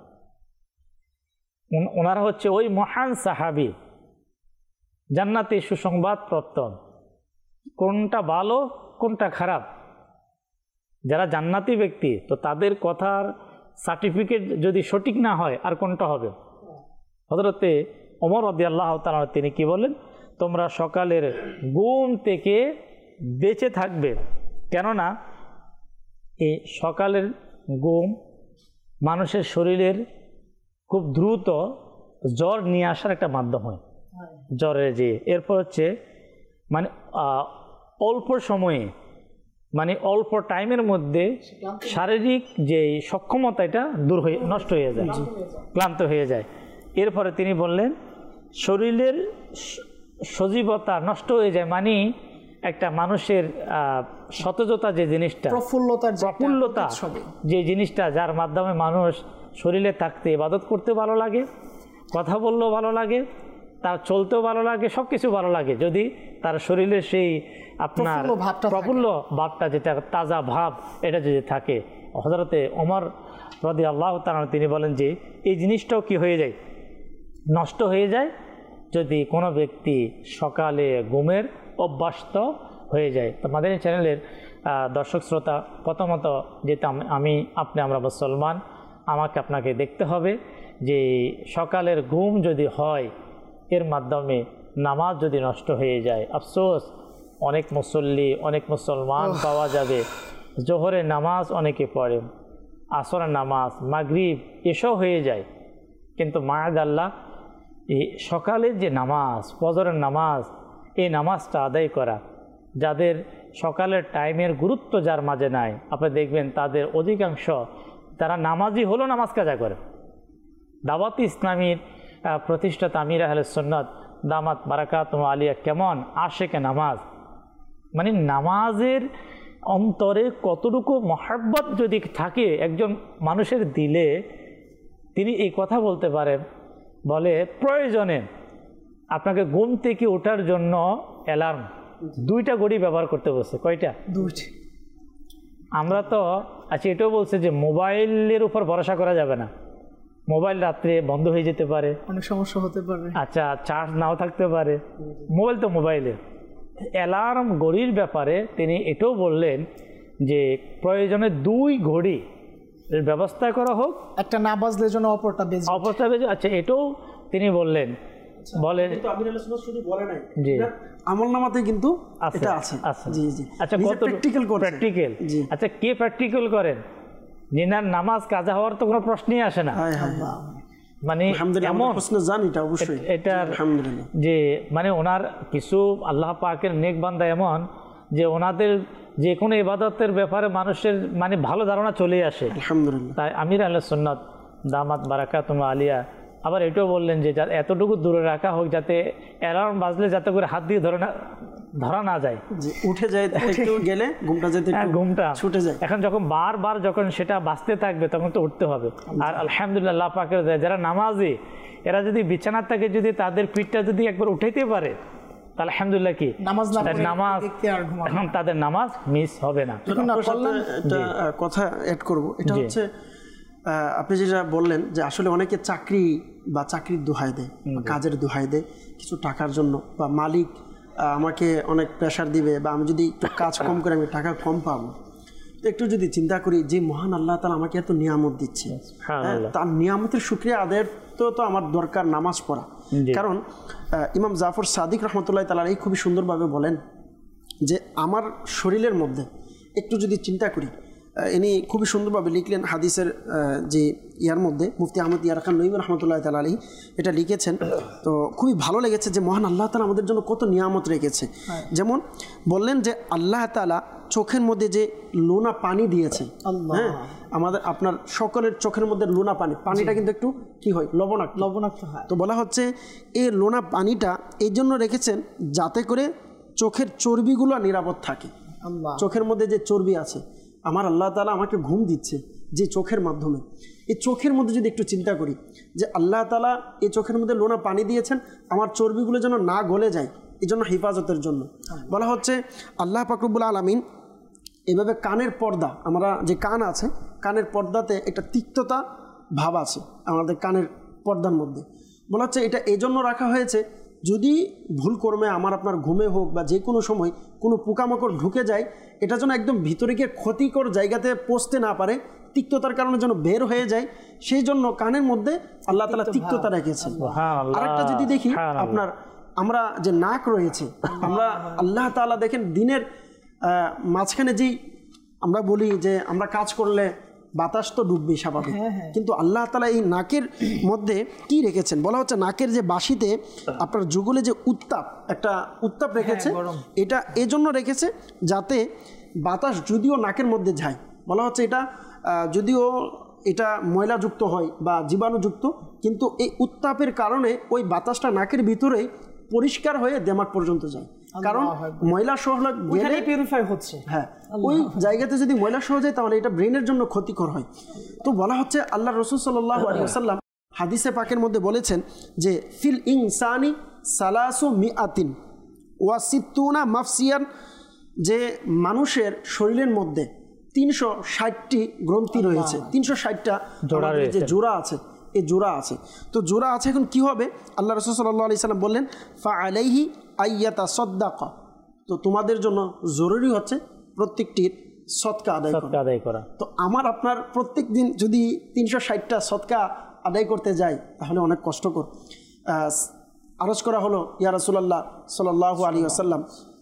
ওনারা হচ্ছে ওই মহান সাহাবী, জান্নাতে সুসংবাদ প্রত্তন। কোনটা ভালো কোনটা খারাপ, যারা জান্নাতি ব্যক্তি তো তাদের কথার সার্টিফিকেট যদি সঠিক না হয় আর কোনটা হবে। হযরতে ওমর রাদিয়াল্লাহু তাআলা তিনি কি বলেন, তোমরা সকালের ঘুম থেকে বেঁচে থাকবে, কেননা এই সকালের ঘুম মানুষের শরীরের খুব দ্রুত জ্বর নিয়ে আসার একটা মাধ্যম হয়। জ্বরের যে এরপর হচ্ছে মানে অল্প সময়ে মানে অল্প টাইমের মধ্যে শারীরিক যে সক্ষমতা এটা দূর হয়ে নষ্ট হয়ে যায়, ক্লান্ত হয়ে যায়। এরপরে তিনি বললেন শরীরের সজীবতা নষ্ট হয়ে যায়, মানে একটা মানুষের সতেজতা যে জিনিসটা, প্রফুল্লতা প্রফুল্লতা যে জিনিসটা, যার মাধ্যমে মানুষ শরীরে থাকতে ইবাদত করতে ভালো লাগে, কথা বললেও ভালো লাগে, তার চলতেও ভালো লাগে, সব কিছু ভালো লাগে যদি তার শরীরে সেই আপনার প্রফুল্ল ভাবটা, যেটা তাজা ভাব, এটা যদি থাকে। হযরতে ওমর রাদিয়াল্লাহু তাআলা তিনি বলেন যে এই জিনিসটাও কি হয়ে যায়, নষ্ট হয়ে যায় যদি কোনো ব্যক্তি সকালে ঘুমের অভ্যস্ত হয়ে যায়। তো মাদানী চ্যানেলের দর্শক শ্রোতা, প্রথমত যেটা আমি আপনি আমরা মুসলমান, আমাকে আপনাকে দেখতে হবে যে সকালের ঘুম যদি হয় এর মাধ্যমে নামাজ যদি নষ্ট হয়ে যায়, আফসোস অনেক মুসল্লি অনেক মুসলমান পাওয়া যাবে জোহরের নামাজ অনেকে পড়ে, আসরের নামাজ, মাগরিব এসব হয়ে যায়, কিন্তু মাআদাল্লাহ এই সকালের যে নামাজ, ফজরের নামাজ, এই নামাজটা আদায় করা, যাদের সকালের টাইমের গুরুত্ব যার মাঝে নাই, আপনি দেখবেন তাদের অধিকাংশ তারা নামাজি হলো নামাজ কাজা করে। দাওয়াত ইসলামীর প্রতিষ্ঠাতা আমির আহলে সুন্নাত দামাত বারাকাতুহু আলিয়া কেমন আশেকে নামাজ, মানে নামাজের অন্তরে কতটুকু মহব্বত যদি থাকে একজন মানুষের দিলে, তিনি এই কথা বলতে পারেন, বলে প্রয়োজনে আপনাকে ঘুম থেকে ওঠার জন্য অ্যালার্ম দুইটা ঘড়ি ব্যবহার করতে বলছে। কয়টা? দুইটা। আমরা তো আচ্ছা এটাও বলছে যে মোবাইলের উপর ভরসা করা যাবে না, মোবাইল রাত্রে বন্ধ হয়ে যেতে পারে, অনেক সমস্যা হতে পারে, আচ্ছা চার্জ নাও থাকতে পারে, মোবাইল তো মোবাইলে। অ্যালার্ম ঘড়ির ব্যাপারে তিনি এটাও বললেন যে প্রয়োজনে দুই ঘড়ি ব্যবস্থা করা হোক, একটা না বাজলে যেন অপরটা বেজে অপরটা বেজে আচ্ছা এটাও তিনি বললেন। বলেন শুধু বলে নাই, জি আমলনামাতে কিন্তু এটা আছে। জি জি আচ্ছা কত প্র্যাকটিক্যাল করতে, প্র্যাকটিক্যাল জি আচ্ছা কে প্র্যাকটিক্যাল করেন? যিনার নামাজ কাজা হওয়ার তো কোনো প্রশ্নই আসে না, মানে এমন প্রশ্ন জানি এটা অবশ্যই এটা আলহামদুলিল্লাহ যে মানে ওনার কিছু আল্লাহ পাকের নেক বান্দা এমন যে ওনাদের যে কোনো ইবাদতের ব্যাপারে মানুষের মানে ভালো ধারণা চলে আসে আলহামদুলিল্লাহ। তাই আমির আহলে সুন্নাত দামাত বারাকাতুহু আলিয়া আবার এটাও বললেন যে এতটুকু দূরে রাখা হোক যাতে অ্যালার্ম বাজলে যাতে করে হাত দিয়ে ধরে না ধরা না যায়, উঠে যায়, একটু গেলে ঘুমটা যেতে ঘুমটা ছুটে যায়। এখন যখন বারবার যখন সেটা বাঁচতে থাকবে তখন তো উঠতে হবে। আর আলহামদুলিল্লাহ আল্লাহ পাকের যারা নামাজি এরা যদি বিছানার থেকে যদি তাদের পিঠটা যদি একবার উঠাইতে পারে তাহলে আলহামদুলিল্লাহ কি নামাজ নামাজ এখন তাদের নামাজ মিস হবে না। একটা কথা অ্যাড করব, এটা হচ্ছে আপনি যেটা বললেন যে আসলে অনেকে চাকরি বা চাকরির দোহাই দেয়, কাজের দোহাই দেয় কিছু টাকার জন্য, বা মালিক আমাকে অনেক প্রেশার দিবে, বা আমি যদি একটু কাজ কম করে আমি টাকা কম পাবো। তো একটু যদি চিন্তা করি যে মহান আল্লাহ তাআলা আমাকে এত নিয়ামত দিচ্ছে, তার নিয়ামতের শুকরিয়া আদায়ের তো তো আমার দরকার নামাজ পড়া। কারণ ইমাম জাফর সাদিক রহমতুল্লাহ তাআলা এই খুবই সুন্দরভাবে বলেন যে আমার শরীরের মধ্যে একটু যদি চিন্তা করি, ইনি খুবই সুন্দরভাবে লিখলেন হাদিসের যে ইয়ার মধ্যে, মুফতি আহমদ ইয়ার খান নঈমী রহমতুল্লাহ তাআলা আলাইহি এটা লিখেছেন। তো খুবই ভালো লেগেছে যে মহান আল্লাহ তাআলা আমাদের জন্য কত নিয়ামত রেখেছে। যেমন বললেন যে আল্লাহ তাআলা চোখের মধ্যে যে লোনা পানি দিয়েছে, হ্যাঁ আমাদের আপনার সকলের চোখের মধ্যে লোনা পানি, পানিটা কিন্তু একটু কি হয় লবণাক্ত লবণাক্ত হয়। তো বলা হচ্ছে এই লোনা পানিটা এই জন্য রেখেছেন যাতে করে চোখের চর্বিগুলো নিরাপদ থাকে। চোখের মধ্যে যে চর্বি আছে, আমার আল্লাহ তাআলা আমাকে ঘুম দিচ্ছে যে চোখের মাধ্যমে, এই চোখের মধ্যে যদি একটু চিন্তা করি যে আল্লাহ তাআলা এই চোখের মধ্যে লোনা পানি দিয়েছেন আমার চর্বিগুলো যেন না গলে যায়, এই জন্য হেফাজতের জন্য। বলা হচ্ছে আল্লাহ পাক রব্বুল আলামিন এভাবে কানের পর্দা, আমরা যে কান আছে কানের পর্দাতে একটা তিক্ততা ভাব আছে আমাদের কানের পর্দার মধ্যে, বলা হচ্ছে এটা এই জন্য রাখা হয়েছে যদি ভুল কর্মে আমার আপনার ঘুমে হোক বা যে কোনো সময় কোনো পোকামাকড় ঢুকে যায়, এটা যেন একদম ভিতরে গিয়ে ক্ষতিকর জায়গাতে পৌঁছতে না পারে, তিক্ততার কারণে যেন বের হয়ে যায়, সেই জন্য কানের মধ্যে আল্লাহ তাআলা তিক্ততা রেখেছেন। আরেকটা যদি দেখি আপনার আমরা যে নাক রয়েছে, আমরা আল্লাহ তাআলা দেখেন দিনের মাঝখানে যেই আমরা বলি যে আমরা কাজ করলে বাতাস তো ডুববে স্বাভাবিক, কিন্তু আল্লাহ তাআলা এই নাকের মধ্যে কি রেখেছেন, বলা হচ্ছে নাকের যে বাঁশিতে আপনার যুগলে যে উত্তাপ, একটা উত্তাপ রেখেছে, এটা এজন্য রেখেছে যাতে বাতাস যদিও নাকের মধ্যে যায়, বলা হচ্ছে এটা যদিও এটা ময়লাযুক্ত হয় বা জীবাণুযুক্ত, কিন্তু এই উত্তাপের কারণে ওই বাতাসটা নাকের ভিতরেই পরিষ্কার হয়ে দেমাগ পর্যন্ত যায়, কারণ ময়লা সহ গেলে পিউরিফাই হচ্ছে। হ্যাঁ, ওই জায়গাতে যদি ময়লা সহ যায় তাহলে এটা ব্রেনের জন্য ক্ষতিকর হয়। তো বলা হচ্ছে আল্লাহ রাসূল সাল্লাল্লাহু আলাইহি ওয়াসাল্লাম হাদিসে পাকের মধ্যে বলেছেন যে ফিল ইনসানি সালাসু মিআতিন ওয়া সিত্তুনা মাফসিয়ান, যে মানুষের শরীরের মধ্যে তিনশো ষাটটি গ্রন্থি রয়েছে, তিনশো ষাটটা যে জোড়া আছে, এই জোড়া আছে। তো জোড়া আছে, এখন কি হবে আল্লাহ রাসূল সাল্লাল্লাহু আলাইহি সাল্লাম বললেন ফা আলাইহি আইয়াতাসাদ্দাকা, তো তোমাদের জন্য জরুরি হচ্ছে প্রত্যেকটির সদকা আদায় আদায় করা। তো আমার আপনার প্রত্যেক দিন যদি তিনশো ষাটটা সদকা আদায় করতে যাই তাহলে অনেক কষ্টকর। আরজ করা হলো ইয়া রাসূলুল্লাহ সাল্লাল্লাহু আলাইহি ওয়াসাল্লাম,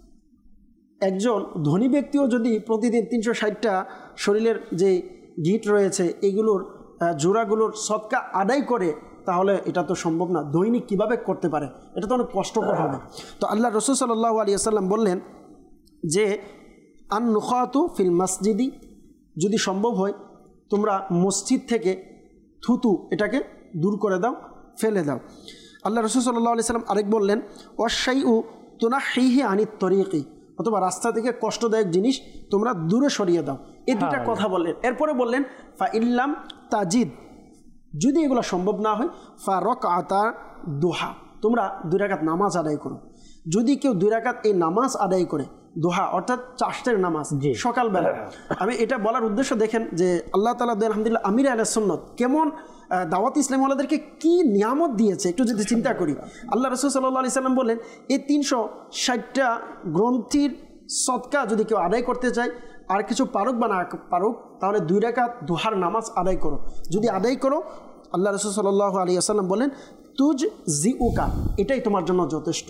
একজন ধনী ব্যক্তিও যদি প্রতিদিন তিনশো ষাটটা শরীরের যে গিট রয়েছে এগুলোর জোড়াগুলোর সদকা আদায় করে তাহলে এটা তো সম্ভব না, দৈনিক কিভাবে করতে পারে, এটা তো অনেক কষ্টকর হবে। তো আল্লাহ রাসূল সাল্লাল্লাহু আলাইহি ওয়াসাল্লাম বললেন যে আন নুখাতু ফিল মসজিদি, যদি সম্ভব হয় তোমরা মসজিদ থেকে থুতু এটাকে দূর করে দাও, ফেলে দাও। আল্লাহ রাসূল সাল্লাল্লাহু আলাইহি ওয়াসাল্লাম আরেক বললেন ওয়াশাইউ তুনাহিহি আনিত তরিকি, অথবা রাস্তা থেকে কষ্টদায়ক জিনিস তোমরা দূরে সরিয়ে দাও, এই দুটা কথা বললেন। এরপরে বললেন ফা ইল্লাম তাজিদ, যদি এগুলো সম্ভব না হয় ফা রাকআতা দুহা, তোমরা দুই রাকাত নামাজ আদায় করো। যদি কেউ দুই রাকাত এই নামাজ আদায় করে, দোহা অর্থাৎ চাষের নামাজ সকালবেলা, আমি এটা বলার উদ্দেশ্য দেখেন যে আল্লাহ তাআলা আলহামদুলিল্লাহ আমির আহলে সুন্নাত কেমন দাওয়াত ইসলামী ওয়ালাদেরকে কি নিয়ামত দিয়েছে একটু যদি চিন্তা করি। আল্লাহ রাসূল সাল্লাল্লাহু আলাইহি সাল্লাম বলেন এই তিনশো ষাটটা গ্রন্থির সদকা যদি কেউ আদায় করতে চায়, আর কিছু পারুক বা না পারুক, তাহলে দুই রাকাত দুহার নামাজ আদায় করো। যদি আদায় করো আল্লাহ রাসূল সাল্লাল্লাহু আলাইহি ওয়াসাল্লাম বলেন তুজ জিউকা, এটাই তোমার জন্য যথেষ্ট।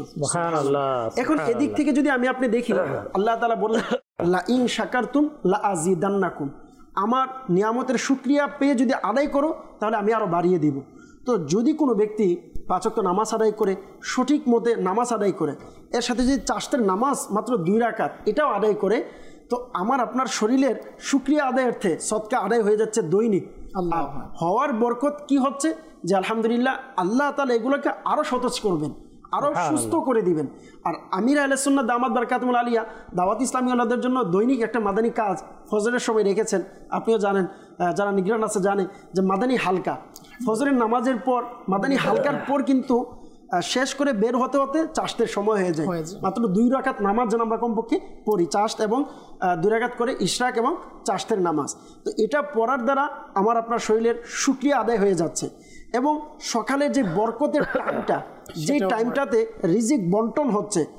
এখন এদিক থেকে যদি আমি আপনি দেখি আল্লাহ তাআলা বললেন লা ইন শাকারতুম লা আযীদান্নাকুম, আমার নিয়ামতের শুকরিয়া পেয়ে যদি আদায় করো তাহলে আমি আরো বাড়িয়ে দিব। তো যদি কোনো ব্যক্তি পাঁচ ওয়াক্ত নামাজ আদায় করে, সঠিক মতে নামাজ আদায় করে, এর সাথে যদি চাষের নামাজ মাত্র দুই রাকাত এটাও আদায় করে, তো আমার আপনার শরীরের শুকরিয়া আদায়ার্থে সদকা আদায় হয়ে যাচ্ছে দৈনিক। আল্লাহ হওয়ার বরকত কি হচ্ছে যে আলহামদুলিল্লাহ আল্লাহ তাআলা এগুলোকে আরো সতেজ করবেন, আরো সুস্থ করে দিবেন। আর আমির আহলে সুন্নাত দামাত বারাকাতুল আলিয়া দাওয়াত ইসলামী ওয়ালাদের জন্য দৈনিক একটা মাদানী কাজ ফজরের সময় রেখেছেন। আপনিও জানেন, যারা নিগরান আছে জানে যে মাদানী হালকা, ফজরের নামাজের পর মাদানী হালকার পর কিন্তু শেষ করে বের হতে হতে চাষের সময় হয়ে যায়। মাত্র দুই রাকাত নামাজ যেন আমরা কমপক্ষে পড়ি, চাষ এবং দুই রাকাত করে ইশরাক এবং চাষের নামাজ। তো এটা পড়ার দ্বারা আমার আপনার শরীরের শুকরিয়া আদায় হয়ে যাচ্ছে, এবং সকালে যে বরকতের টাইমটা, যে টাইমটাতে রিজিক বন্টন হচ্ছে,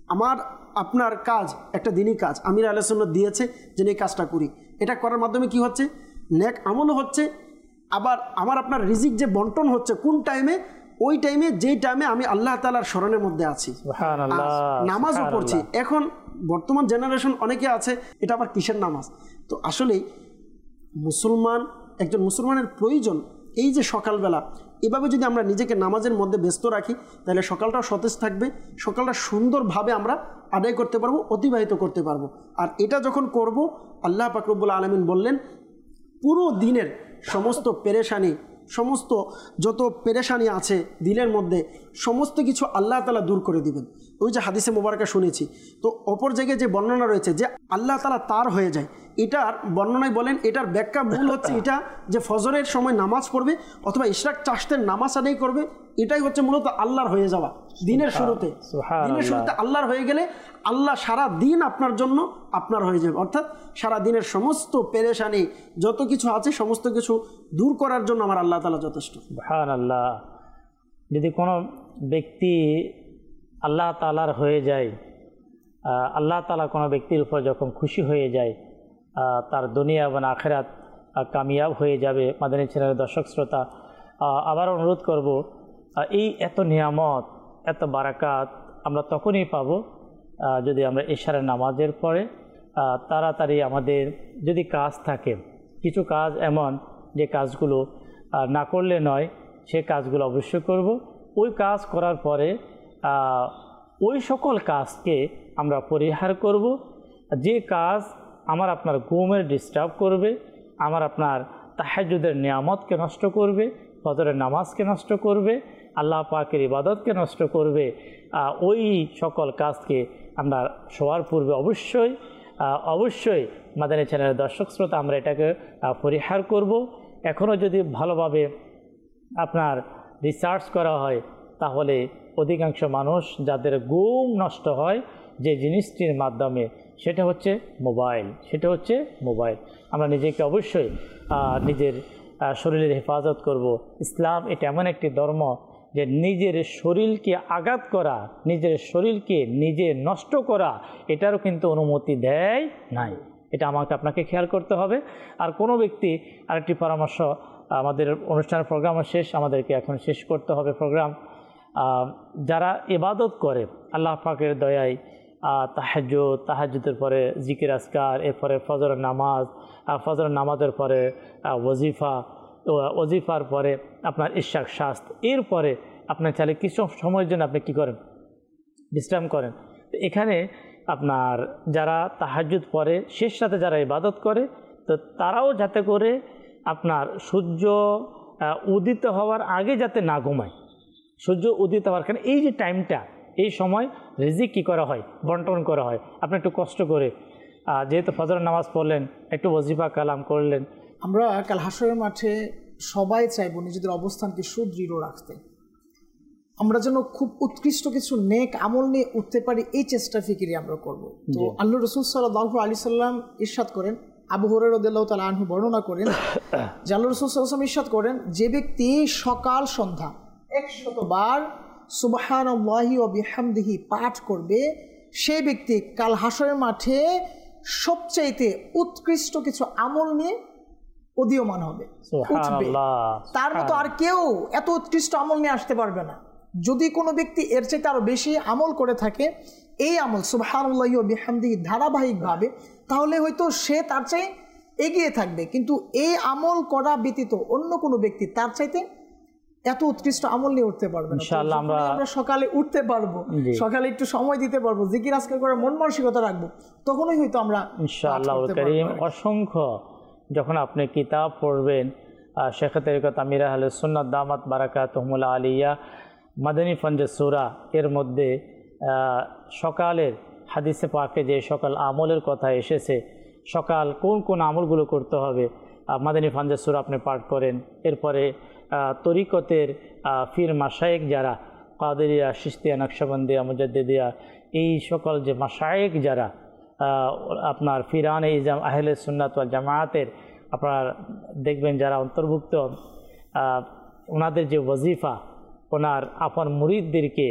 আমার আপনার কাজ একটা দিনই কাজ, আমির আহলে সুন্নাত দিয়েছে যে এই কাজটা করি, এটা করার মাধ্যমে কি হচ্ছে, নেক আমলও হচ্ছে, আবার আমার আপনার রিজিক যে বন্টন হচ্ছে কোন টাইমে, ওই টাইমে যেই টাইমে আমি আল্লাহ তাআলার স্মরণের মধ্যে আছি, নামাজও পড়ছি। এখন বর্তমান জেনারেশন অনেকে আছে এটা আবার কিসের নামাজ। তো আসলেই মুসলমান, একজন মুসলমানের প্রয়োজন এই যে সকালবেলা এভাবে যদি আমরা নিজেকে নামাজের মধ্যে ব্যস্ত রাখি তাহলে সকালটাও সতেজ থাকবে, সকালটা সুন্দরভাবে আমরা আদায় করতে পারবো, অতিবাহিত করতে পারবো। আর এটা যখন করব, আল্লাহ পাক রব্বুল আলামিন বললেন পুরো দিনের সমস্ত পেরেশানি, সমস্ত যত পেরেশানি আছে দিলের মধ্যে সমস্ত কিছু আল্লাহ তাআলা দূর করে দিবেন। ওই যে হাদিসে মোবারকা শুনেছি, তো অপর জায়গায় যে বর্ণনা রয়েছে যে আল্লাহ তাআলা তার হয়ে যায়, এটার বর্ণনায় বলেন এটার ব্যাখ্যা মূল হচ্ছে এটা যে ফজরের সময় নামাজ পড়বে অথবা ইশরাক চাষতের নামাজ আদায় করবে, এটাই হচ্ছে মূলত আল্লাহর হয়ে যাওয়া। দিনের শুরুতে দিনের শুরুতে আল্লাহর হয়ে গেলে আল্লাহ সারা দিন আপনার জন্য আপনার হয়ে যাবে, অর্থাৎ সারা দিনের সমস্ত পেরেশানি যত কিছু আছে সমস্ত কিছু দূর করার জন্য আমার আল্লাহ তাআলা যথেষ্ট। সুবহানাল্লাহ। যদি কোনো ব্যক্তি আল্লাহ তাআলার হয়ে যায়, আল্লাহ তাআলা কোনো ব্যক্তির উপর যখন খুশি হয়ে যায়, তার দুনিয়া এবং আখিরাত কামিয়াব হয়ে যাবে। মাদানী চ্যানেলের দর্শক শ্রোতা, আবার অনুরোধ করব, এই এত নিয়ামত, এত বারাকাত আমরা তখনই পাব যদি আমরা ইশারের নামাজের পরে তাড়াতাড়ি আমাদের যদি কাজ থাকে, কিছু কাজ এমন যে কাজগুলো না করলে নয়, সে কাজগুলো অবশ্যই করব। ওই কাজ করার পরে ওই সকল কাজকে আমরা পরিহার করব যে কাজ আমার আপনার ঘুমের ডিস্টার্ব করবে, আমার আপনার তাহাজ্জুদের নিয়ামতকে নষ্ট করবে, ফজরের নামাজকে নষ্ট করবে, আল্লাহ পাকের ইবাদতকে নষ্ট করবে। ওই সকল কাজকে আমরা শোয়ার পূর্বে অবশ্যই অবশ্যই মাদানী চ্যানেলের দর্শক শ্রোতা আমরা এটাকে পরিহার করব। এখনও যদি ভালোভাবে আপনার রিসার্চ করা হয় তাহলে অধিকাংশ মানুষ যাদের ঘুম নষ্ট হয় যে জিনিসটির মাধ্যমে, সেটা হচ্ছে মোবাইল, সেটা হচ্ছে মোবাইল। আমরা নিজেকে অবশ্যই নিজের শরীরের হেফাজত করব। ইসলাম এটা এমন একটি ধর্ম যে নিজের শরীরকে আঘাত করা, নিজের শরীরকে নিজে নষ্ট করা, এটারও কিন্তু অনুমতি দেয় নাই। এটা আমাকে আপনাকে খেয়াল করতে হবে। আর কোনো ব্যক্তি আরেকটি পরামর্শ, আমাদের অনুষ্ঠানের প্রোগ্রাম শেষ, আমাদেরকে এখন শেষ করতে হবে প্রোগ্রাম। যারা ইবাদত করে আল্লাহ পাকের দয়ায়, তাহাজ্জুদ, তাহাজ্জুদের পরে জিকির আজকার, এরপরে ফজরের নামাজ, ফজরের নামাজের পরে ওয়াজিফা, ওয়াজিফার পরে আপনার ইশরাক শাস্ত, এরপরে আপনার চাইলে কিছু সময়ের জন্য আপনি কী করেন, বিশ্রাম করেন। তো এখানে আপনার যারা তাহাজ্জুদ পড়ে, শেষ রাতে যারা ইবাদত করে, তো তারাও যাতে করে আপনার সূর্য উদিত হওয়ার আগে যাতে না ঘুমায়, সূর্য উদিত হওয়ার কারণে এই যে টাইমটা, এই সময় রিজিক কী করা হয়, বন্টন করা হয়। আপনি একটু কষ্ট করে যেহেতু ফজরের নামাজ পড়লেন, একটু ওয়াজিফা কালাম করলেন। আমরা কাল হাশরের মাঠে সবাই চাইব নিজেদের অবস্থানকে সুদৃঢ় রাখতে, আমরা যেন খুব উৎকৃষ্ট কিছু নেক আমল নিয়ে উঠতে পারি, এই চেষ্টা ফিকিরি আমরা করব। তো আল্লাহ রাসূল সাল্লাল্লাহু আলাইহি সাল্লাম ইরশাদ করেন, আবু হুরায়রা রাদিয়াল্লাহু তাআলা আনহু বর্ণনা করেন যে আল্লাহ রাসূল সাল্লাল্লাহু আলাইহি ওয়াসাল্লাম ইরশাদ করেন, যে ব্যক্তি সকাল সন্ধ্যা একশত বার সুবহানাল্লাহি ওয়া বিহামদিহি পাঠ করবে, সেই ব্যক্তি কাল হাশরের মাঠে সবচাইতে উৎকৃষ্ট কিছু আমল নিয়ে উদীয়মান হবে, উঠবে। তার মতো আর কেউ এত উৎকৃষ্ট আমল নিয়ে আসতে পারবে না। যদি কোনো ব্যক্তি এর চাইতে আরো বেশি আমল করে থাকে, এই আমল সুবহানাল্লাহি ওয়া বিহামদিহি ধারাবাহিকভাবে, তাহলে হয়তো সে তার চাই এগিয়ে থাকবে। কিন্তু এই আমল করা ব্যতীত অন্য কোনো ব্যক্তি তার চাইতে এত উৎকৃষ্ট আমল নিয়ে উঠতে পারবে না। ইনশাআল্লাহ আমরা আমরা সকালে উঠতে পারবো, সকালে একটু সময় দিতে পারবো, জিকির আজকার করে মন মানসিকতা রাখবো, তখনই হয়তো আমরা ইনশাআল্লাহ কারীম অসংখ্য যখন আপনি কিতাব পড়বেন, শেখ তরিকত আমির আহলে সুন্নাত দামাত বারাকাতুহুমুল আলিয়া মাদানী ফঞ্জে সূরা, এর মধ্যে সকালের হাদিসে পাকে যে সকল আমলের কথা এসেছে, সকাল কোন কোন আমলগুলো করতে হবে, মাদানী ফঞ্জে সূরা আপনি পাঠ করেন। এরপরে তরিকতের ফির মাশায়েখ যারা কাদেরিয়া, চিশতিয়া, নকশবন্দিয়া, মুজাদ্দিদিয়া, এই সকল যে মাশায়েখ যারা আপনার ফিরানে ইজাম আহলে সুন্নাত ওয়াল জামায়াতের আপনার দেখবেন যারা অন্তর্ভুক্ত, ওনাদের যে ওয়াজিফা, ওনার আপন মুরিদদেরকে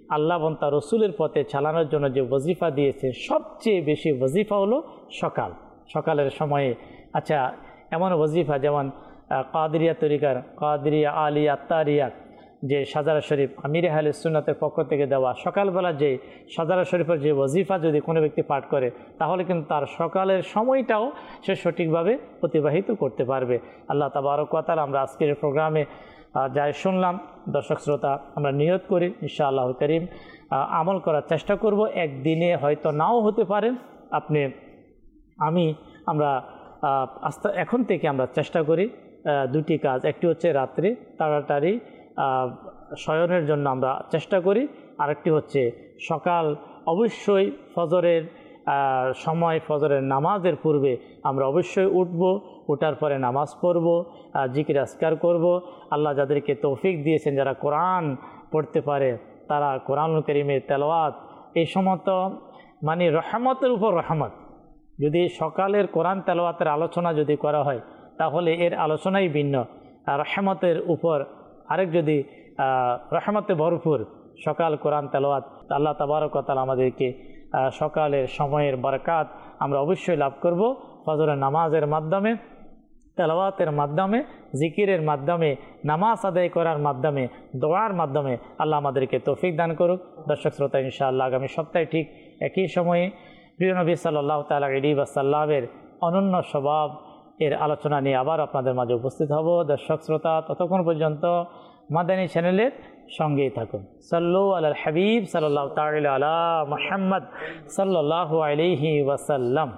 আল্লাহ এবং তার রসুলের পথে চালানোর জন্য যে ওজিফা দিয়েছে সবচেয়ে বেশি ওজিফা হলো সকাল, সকালের সময়ে। আচ্ছা, এমন ওজিফা যেমন কাদরিয়া তরিকার কাদরিয়া আলিয়া আত্তারিয়া যে সাজারা শরীফ আমির আহলে সুন্নাতের পক্ষ থেকে দেওয়া সকালবেলা যে সাজারা শরীফের যে ওজিফা যদি কোনো ব্যক্তি পাঠ করে তাহলে কিন্তু তার সকালের সময়টাও সে সঠিকভাবে অতিবাহিত করতে পারবে। আল্লাহ তাবারক ওয়া তাআলা আমরা আজকের প্রোগ্রামে যাই শুনলাম, দর্শক শ্রোতা আমরা নিয়ত করি ইনশাআল্লাহ করিম আমল করার চেষ্টা করব। একদিনে হয়তো নাও হতে পারে, আপনি আমি আমরা আস্তে এখন থেকে আমরা চেষ্টা করি দুটি কাজ। একটি হচ্ছে রাত্রে তাড়াতাড়ি শয়নের জন্য আমরা চেষ্টা করি, আরেকটি হচ্ছে সকাল অবশ্যই ফজরের সময় ফজরের নামাজের পূর্বে আমরা অবশ্যই উঠব, ওঠার পরে নামাজ পড়ব, জিকির আজকার করব। আল্লাহ যাদেরকে তৌফিক দিয়েছেন, যারা কোরআন পড়তে পারে, তারা কোরআনুল কারীমের তেলাওয়াত এই সমস্ত মানে রহমতের উপর রহমত। যদি সকালের কোরআন তেলাওয়াতের আলোচনা যদি করা হয় তাহলে এর আলোচনাই ভিন্ন। রহমতের উপর আরেক যদি রহমতে ভরপুর সকাল কোরআন তেলাওয়াত, আল্লাহ তাবারক ওয়া তাআলা আমাদেরকে সকালের সময়ের বরকাত আমরা অবশ্যই লাভ করব। ফজরের নামাজের মাধ্যমে, তেলাওয়াতের মাধ্যমে, জিকিরের মাধ্যমে, নামাজ আদায় করার মাধ্যমে, দোয়ার মাধ্যমে আল্লাহ আমাদেরকে তৌফিক দান করুক। দর্শক শ্রোতা, ইনশাআল্লাহ আগামী সপ্তাহে ঠিক একই সময়ে প্রিয় নবী সাল্লাল্লাহু তাআলা আলাইহি ওয়াসাল্লামের অনন্য স্বভাব এর আলোচনা নিয়ে আবার আপনাদের মাঝে উপস্থিত হব। দর্শক শ্রোতা, ততক্ষণ পর্যন্ত মাদানী চ্যানেলের সঙ্গেই থাকুন। সাল্লু আলাল হাবিব সাল্লাল্লাহু তাআলা আলা মুহাম্মদ সাল্লাল্লাহু আলাইহি ওয়াসাল্লাম।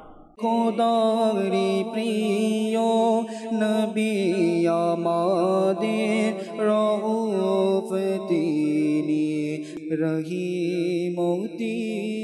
খোদারি প্রিয় নবী আমাদের রউফ তিনি রহিম তিনি।